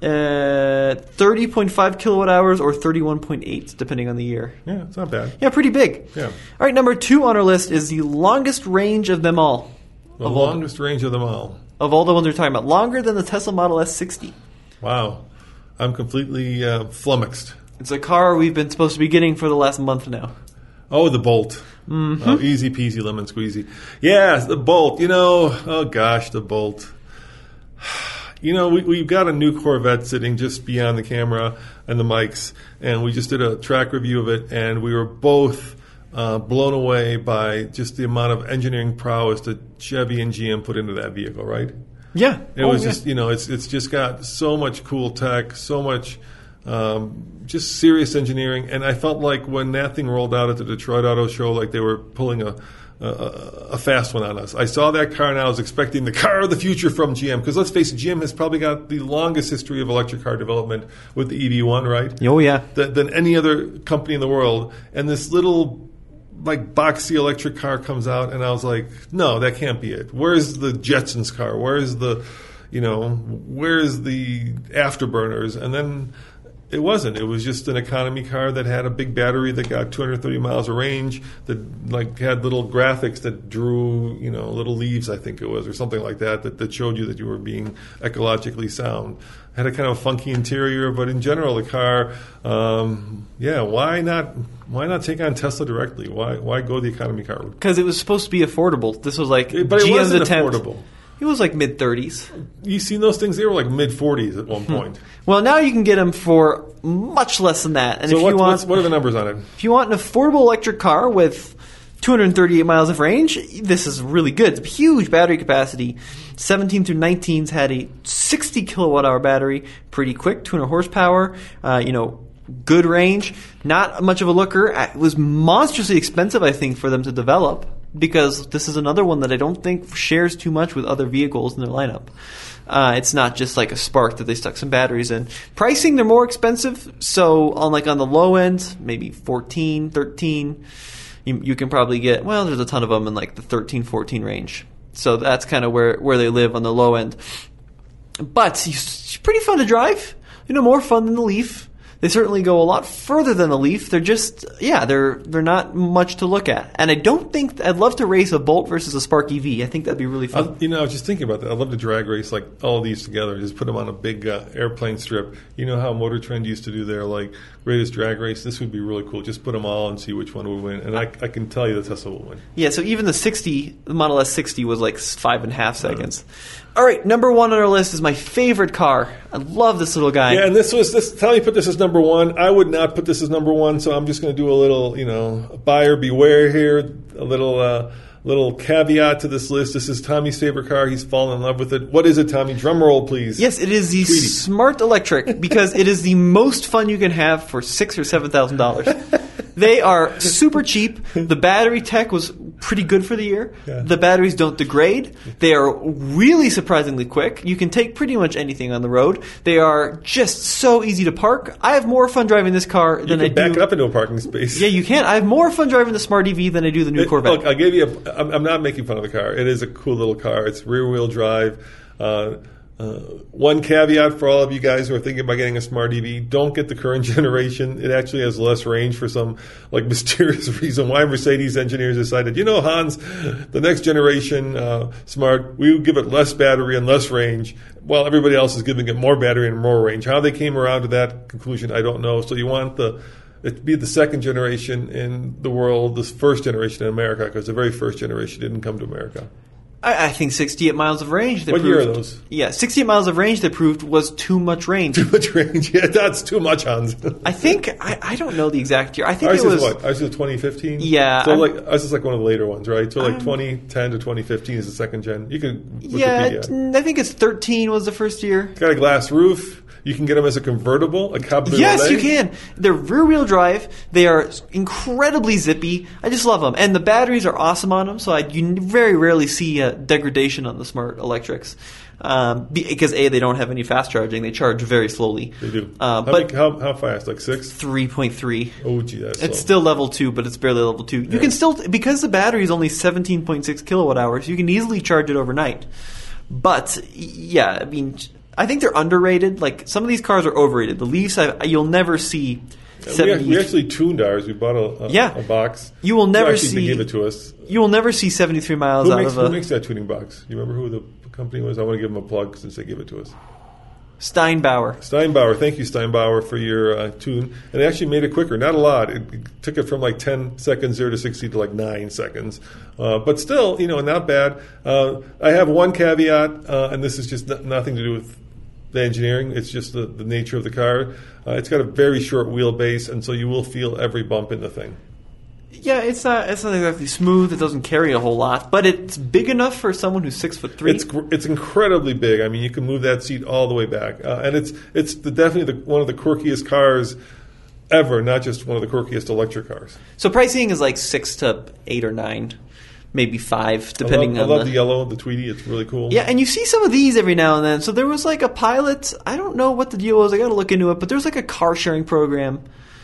Uh, thirty point five kilowatt hours or thirty-one point eight, depending on the year. Yeah, it's not bad. Yeah, pretty big. Yeah. All right, number two on our list is the longest range of them all. The of all, longest range of them all. of all the ones we're talking about. Longer than the Tesla Model S sixty. Wow. I'm completely uh, flummoxed. It's a car we've been supposed to be getting for the last month now. Oh, the Bolt. Mm-hmm. Oh, easy peasy lemon squeezy. Yeah, the Bolt. You know, oh gosh, the Bolt. You know, we, we've got a new Corvette sitting just beyond the camera and the mics, and we just did a track review of it, and we were both uh, blown away by just the amount of engineering prowess that Chevy and G M put into that vehicle, right? Yeah. It Oh, was yeah. just, you know, it's it's just got so much cool tech, so much um, just serious engineering, and I felt like when that thing rolled out at the Detroit Auto Show, like they were pulling a a, a fast one on us. I saw that car and I was expecting the car of the future from G M, because let's face it, G M has probably got the longest history of electric car development with the E V one, right? Oh, yeah. Th- than any other company in the world, and this little like boxy electric car comes out, and I was like, no, that can't be it. Where's the Jetsons car? Where's the, you know, where's the afterburners? And then it wasn't. It was just an economy car that had a big battery that got two hundred thirty miles of range, that like had little graphics that drew, you know, little leaves, I think it was, or something like that, that, that showed you that you were being ecologically sound. Had a kind of funky interior, but in general, the car, um, yeah, why not? Why not take on Tesla directly? Why why go the economy car route? Because it was supposed to be affordable. This was like But it G M's wasn't attempt. affordable. It was like mid thirties. You seen those things? They were like mid forties at one point. Well, now you can get them for much less than that. And So if what, you want, what's, what are the numbers on it? if you want an affordable electric car with two hundred thirty-eight miles of range. This is really good. It's huge battery capacity. seventeen through nineteens had a sixty kilowatt hour battery. Pretty quick, two hundred horsepower. Uh, you know, good range. Not much of a looker. It was monstrously expensive, I think, for them to develop, because this is another one that I don't think shares too much with other vehicles in their lineup. Uh, it's not just like a Spark that they stuck some batteries in. Pricing, they're more expensive. So on like on the low end, maybe fourteen, thirteen, you, you can probably get, well, there's a ton of them in like the thirteen, fourteen range. So that's kind of where, where they live on the low end. But it's pretty fun to drive. You know, more fun than the Leaf. They certainly go a lot further than the Leaf. They're just, yeah, they're they're not much to look at. And I don't think, I'd love to race a Bolt versus a Spark E V. I think that'd be really fun. I, you know, I was just thinking about that. I'd love to drag race like all of these together. Just put them on a big uh, airplane strip. You know how Motor Trend used to do their like greatest drag race? This would be really cool. Just put them all and see which one would win. And I, I can tell you that Tesla will win. Yeah, so even the sixty, the Model S sixty was like five and a half seconds. All right, number one on our list is my favorite car. I love this little guy. Yeah, and this was this. Tommy put this as number one. I would not put this as number one, so I'm just going to do a little, you know, buyer beware here. A little, uh, little caveat to this list. This is Tommy's favorite car. He's fallen in love with it. What is it, Tommy? Drum roll, please. Yes, it is the Tweety. Smart Electric, because it is the most fun you can have for six or seven thousand dollars. They are super cheap. The battery tech was pretty good for the year. Yeah. The batteries don't degrade. They are really surprisingly quick. You can take pretty much anything on the road. They are just so easy to park. I have more fun driving this car You than can I do. back it up into a parking space. Yeah, you can. I have more fun driving the Smart E V than I do the new It- Corvette. Look, I gave you. A, I'm, I'm not making fun of the car. It is a cool little car. It's rear-wheel drive. Uh, uh, one caveat for all of you guys who are thinking about getting a Smart E V: don't get the current generation. It actually has less range for some like mysterious reason. Why Mercedes engineers decided, you know, Hans, the next generation uh, Smart, we would give it less battery and less range, while everybody else is giving it more battery and more range. How they came around to that conclusion, I don't know. So you want the It'd be the second generation in the world, the first generation in America, because the very first generation didn't come to America. I, I think sixty-eight miles of range. They What proved, year are those? Yeah, sixty-eight miles of range they proved was too much range. Too much range. Yeah, that's too much, Hans. I think, I, I don't know the exact year. I think Ours it was... is what? Ours is twenty fifteen? Yeah, So I'm- like ours is like one of the later ones, right? So like I'm- twenty ten to twenty fifteen is the second gen. You can Yeah, Wikipedia. I think it's thirteen was the first year. Got a glass roof. You can get them as a convertible, a cabriolet. Yes, you can. They're rear-wheel drive. They are incredibly zippy. I just love them. And the batteries are awesome on them, so I, you very rarely see uh, degradation on the Smart Electrics. Um, because, A, they don't have any fast charging. They charge very slowly. They do. Uh, how, but many, how, how fast? Like six? three point three. Oh, gee, that's It's slow. still level two, but it's barely level two. You Yeah. can still, because the battery is only seventeen point six kilowatt hours, you can easily charge it overnight. But, yeah, I mean, I think they're underrated. Like, some of these cars are overrated. The Leafs, I, you'll never see We, seventy. we actually tuned ours. We bought a, a, Yeah. a box. You will never actually, see- They gave it to us. You will never see seventy-three miles Who out makes, of a who makes that tuning box? You remember who the company was? I want to give them a plug since they gave it to us. Steinbauer. Steinbauer. Thank you, Steinbauer, for your uh, tune. And it actually made it quicker. Not a lot. It, it took it from like ten seconds, zero to sixty to like nine seconds. Uh, but still, you know, not bad. Uh, I have one caveat, uh, and this is just n- nothing to do with the engineering. It's just the, the nature of the car. Uh, it's got a very short wheelbase, and so you will feel every bump in the thing. Yeah, it's not it's not exactly smooth. It doesn't carry a whole lot, but it's big enough for someone who's six foot three. It's gr- it's incredibly big. I mean, you can move that seat all the way back, uh, and it's it's the, definitely the, one of the quirkiest cars ever. Not just one of the quirkiest electric cars. So pricing is like six to eight or nine, maybe five, depending I love, I on love the, yellow, the Tweety. It's really cool. Yeah, and you see some of these every now and then. So there was like a Pilot. I don't know what the deal was. I got to look into it. But there was like a car sharing program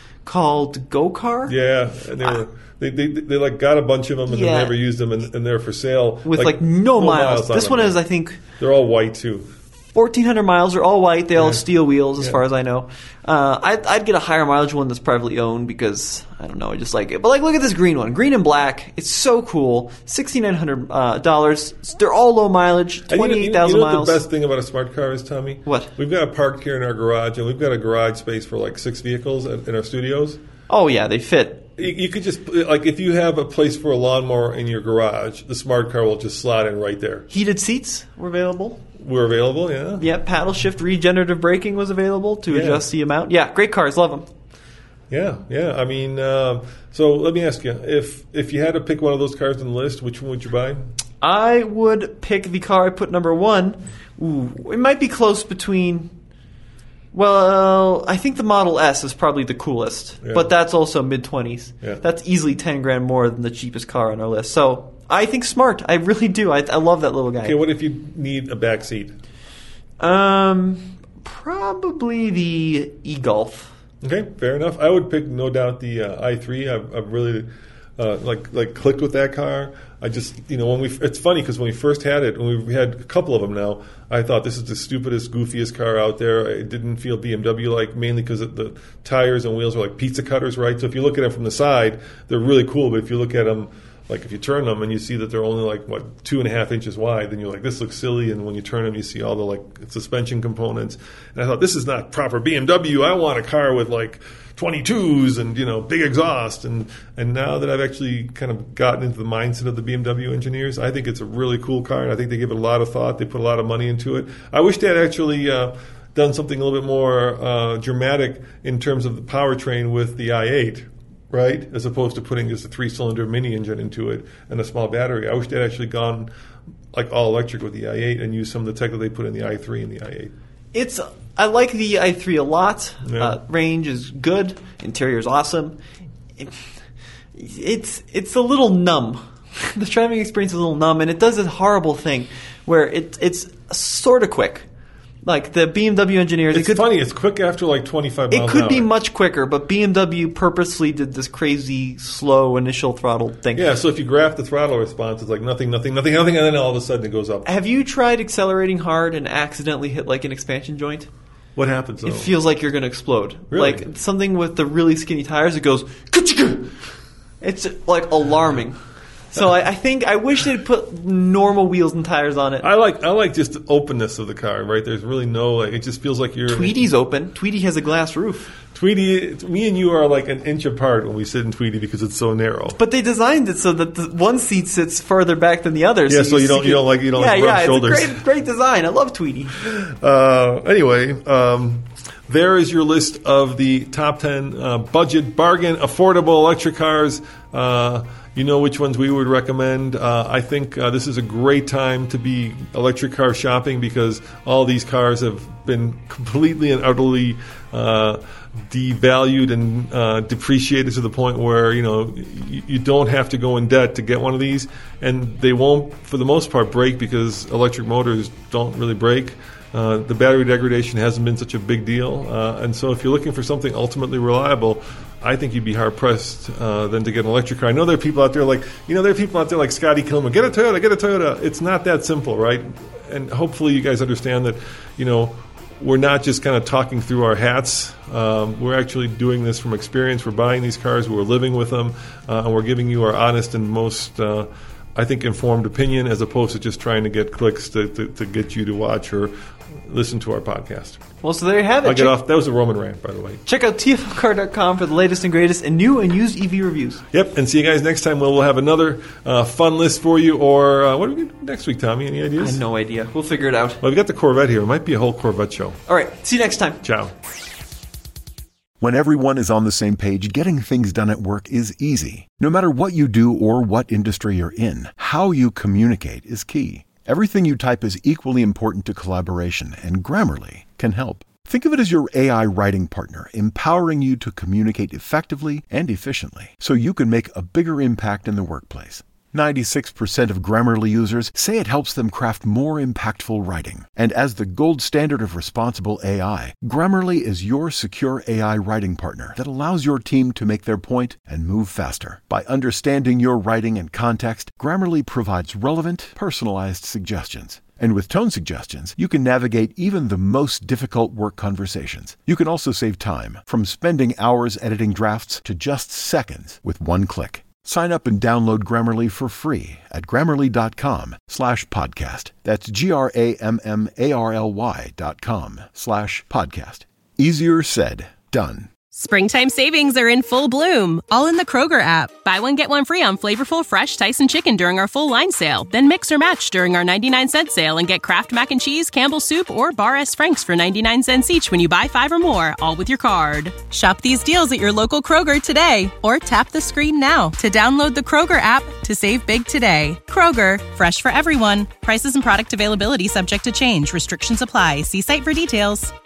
called GoCar. Yeah, and they were they, they they like got a bunch of them and Yeah. they never used them, and, and they're for sale With like, no, miles. on This them. one is, I think, They're all white too. fourteen hundred miles. They're all white. They all have Yeah. steel wheels, as Yeah. far as I know. Uh, I'd, I'd get a higher mileage one that's privately owned because, I don't know, I just like it. But like, look at this green one. Green and black. It's so cool. sixty-nine hundred dollars. Uh, They're all low mileage, And you know- twenty-eight thousand you know, miles. what the best thing about a smart car is, Tommy? What? We've got it parked here in our garage, and we've got a garage space for like six vehicles in in our studios. Oh, yeah, they fit. You, you could just, like, if you have a place for a lawnmower in your garage, the smart car will just slide in right there. Heated seats were available. We're available, yeah? Yeah, paddle shift regenerative braking was available to Yeah. adjust the amount. Yeah, great cars. Love them. Yeah, yeah. I mean, uh, so let me ask you, if if you had to pick one of those cars on the list, which one would you buy? I would pick the car I put number one. Ooh, it might be close between... Well, I think the Model S is probably the coolest, Yeah. but that's also mid-twenties. Yeah. That's easily ten grand more than the cheapest car on our list. So I think Smart. I really do. I, I love that little guy. Okay, what if you need a back seat? Um, probably the e-Golf. Okay, fair enough. I would pick, no doubt, the uh, i three. I've, I've really uh, like like clicked with that car. I just, you know, when we, it's funny because when we first had it, when we had a couple of them now, I thought this is the stupidest, goofiest car out there. It didn't feel B M W-like, mainly because the tires and wheels are like pizza cutters, right? So if you look at them from the side, they're really cool, but if you look at them, like if you turn them and you see that they're only like, what, two and a half inches wide, then you're like, this looks silly. And when you turn them, you see all the like suspension components. And I thought, this is not proper B M W. I want a car with like twenty-twos and, you know, big exhaust. And, and now that I've actually kind of gotten into the mindset of the B M W engineers, I think it's a really cool car. And I think they give it a lot of thought. They put a lot of money into it. I wish they had actually uh, done something a little bit more uh, dramatic in terms of the powertrain with the i eight. Right, as opposed to putting just a three-cylinder mini engine into it and a small battery. I wish they'd actually gone like all electric with the i eight and used some of the tech that they put in the i three and the i eight. It's I like the i three a lot. Yeah. Uh, range is good. Interior is awesome. It, it's it's a little numb. The driving experience is a little numb, and it does this horrible thing where it it's sort of quick. Like the B M W engineers, It's it could, funny. It's quick after like twenty-five miles It could an be hour. much quicker, but B M W purposely did this crazy slow initial throttle thing. Yeah, so if you graph the throttle response, it's like nothing, nothing, nothing, nothing, and then all of a sudden it goes up. Have you tried accelerating hard and accidentally hit like an expansion joint? What happens though? It feels like you're going to explode. Really? Like something with the really skinny tires, it goes, ka-chicka! It's like alarming. So I, I think I wish they'd put normal wheels and tires on it. I like I like just the openness of the car, right? There's really no, like, it just feels like you're... Tweety's open. Tweety has a glass roof. Tweety, me and you are like an inch apart when we sit in Tweety because it's so narrow. But they designed it so that the one seat sits further back than the other. Yeah, so you don't- you don't like- you don't yeah, like rub yeah, shoulders. It's a great, great design. I love Tweety. Uh, anyway, um, there is your list of the top ten uh, budget, bargain, affordable electric cars. Uh, you know which ones we would recommend. Uh, I think uh, this is a great time to be electric car shopping because all these cars have been completely and utterly uh, devalued and uh, depreciated to the point where, you know, you, you don't have to go in debt to get one of these, and they won't, for the most part, break because electric motors don't really break. Uh, the battery degradation hasn't been such a big deal. Uh, and so if you're looking for something ultimately reliable, I think you'd be hard-pressed uh, than to get an electric car. I know there are people out there like, you know, there are people out there like Scotty Kilmer, get a Toyota, get a Toyota. It's not that simple, right? And hopefully you guys understand that, you know, we're not just kind of talking through our hats. Um, we're actually doing this from experience. We're buying these cars, we're living with them, uh, and we're giving you our honest and most... Uh, I think, informed opinion as opposed to just trying to get clicks to, to, to get you to watch or listen to our podcast. Well, so there you have it. I'll get check, off. That was a Roman rant, by the way. check out T F L car dot com for the latest and greatest in new and used E V reviews. Yep, and see you guys next time. We'll, we'll have another uh, fun list for you. Or uh, what do we do next week, Tommy? Any I ideas? have no idea. We'll figure it out. Well, we've got the Corvette here. It might be a whole Corvette show. All right. See you next time. Ciao. When everyone is on the same page, getting things done at work is easy. No matter what you do or what industry you're in, how you communicate is key. Everything you type is equally important to collaboration, and Grammarly can help. Think of it as your A I writing partner, empowering you to communicate effectively and efficiently so you can make a bigger impact in the workplace. ninety-six percent of Grammarly users say it helps them craft more impactful writing. And as the gold standard of responsible A I, Grammarly is your secure A I writing partner that allows your team to make their point and move faster. By understanding your writing and context, Grammarly provides relevant, personalized suggestions. And with tone suggestions, you can navigate even the most difficult work conversations. You can also save time, from spending hours editing drafts to just seconds with one click. Sign up and download Grammarly for free at grammarly.com slash podcast. That's G-R-A-M-M-A-R-L-Y dot com slash podcast. Easier said, done. Springtime savings are in full bloom, all in the Kroger app. Buy one, get one free on flavorful, fresh Tyson chicken during our full line sale. Then mix or match during our ninety-nine cent sale and get Kraft Mac and Cheese, Campbell's Soup, or Bar S. Frank's for ninety-nine cents each when you buy five or more, all with your card. Shop these deals at your local Kroger today, or tap the screen now to download the Kroger app to save big today. Kroger, fresh for everyone. Prices and product availability subject to change. Restrictions apply. See site for details.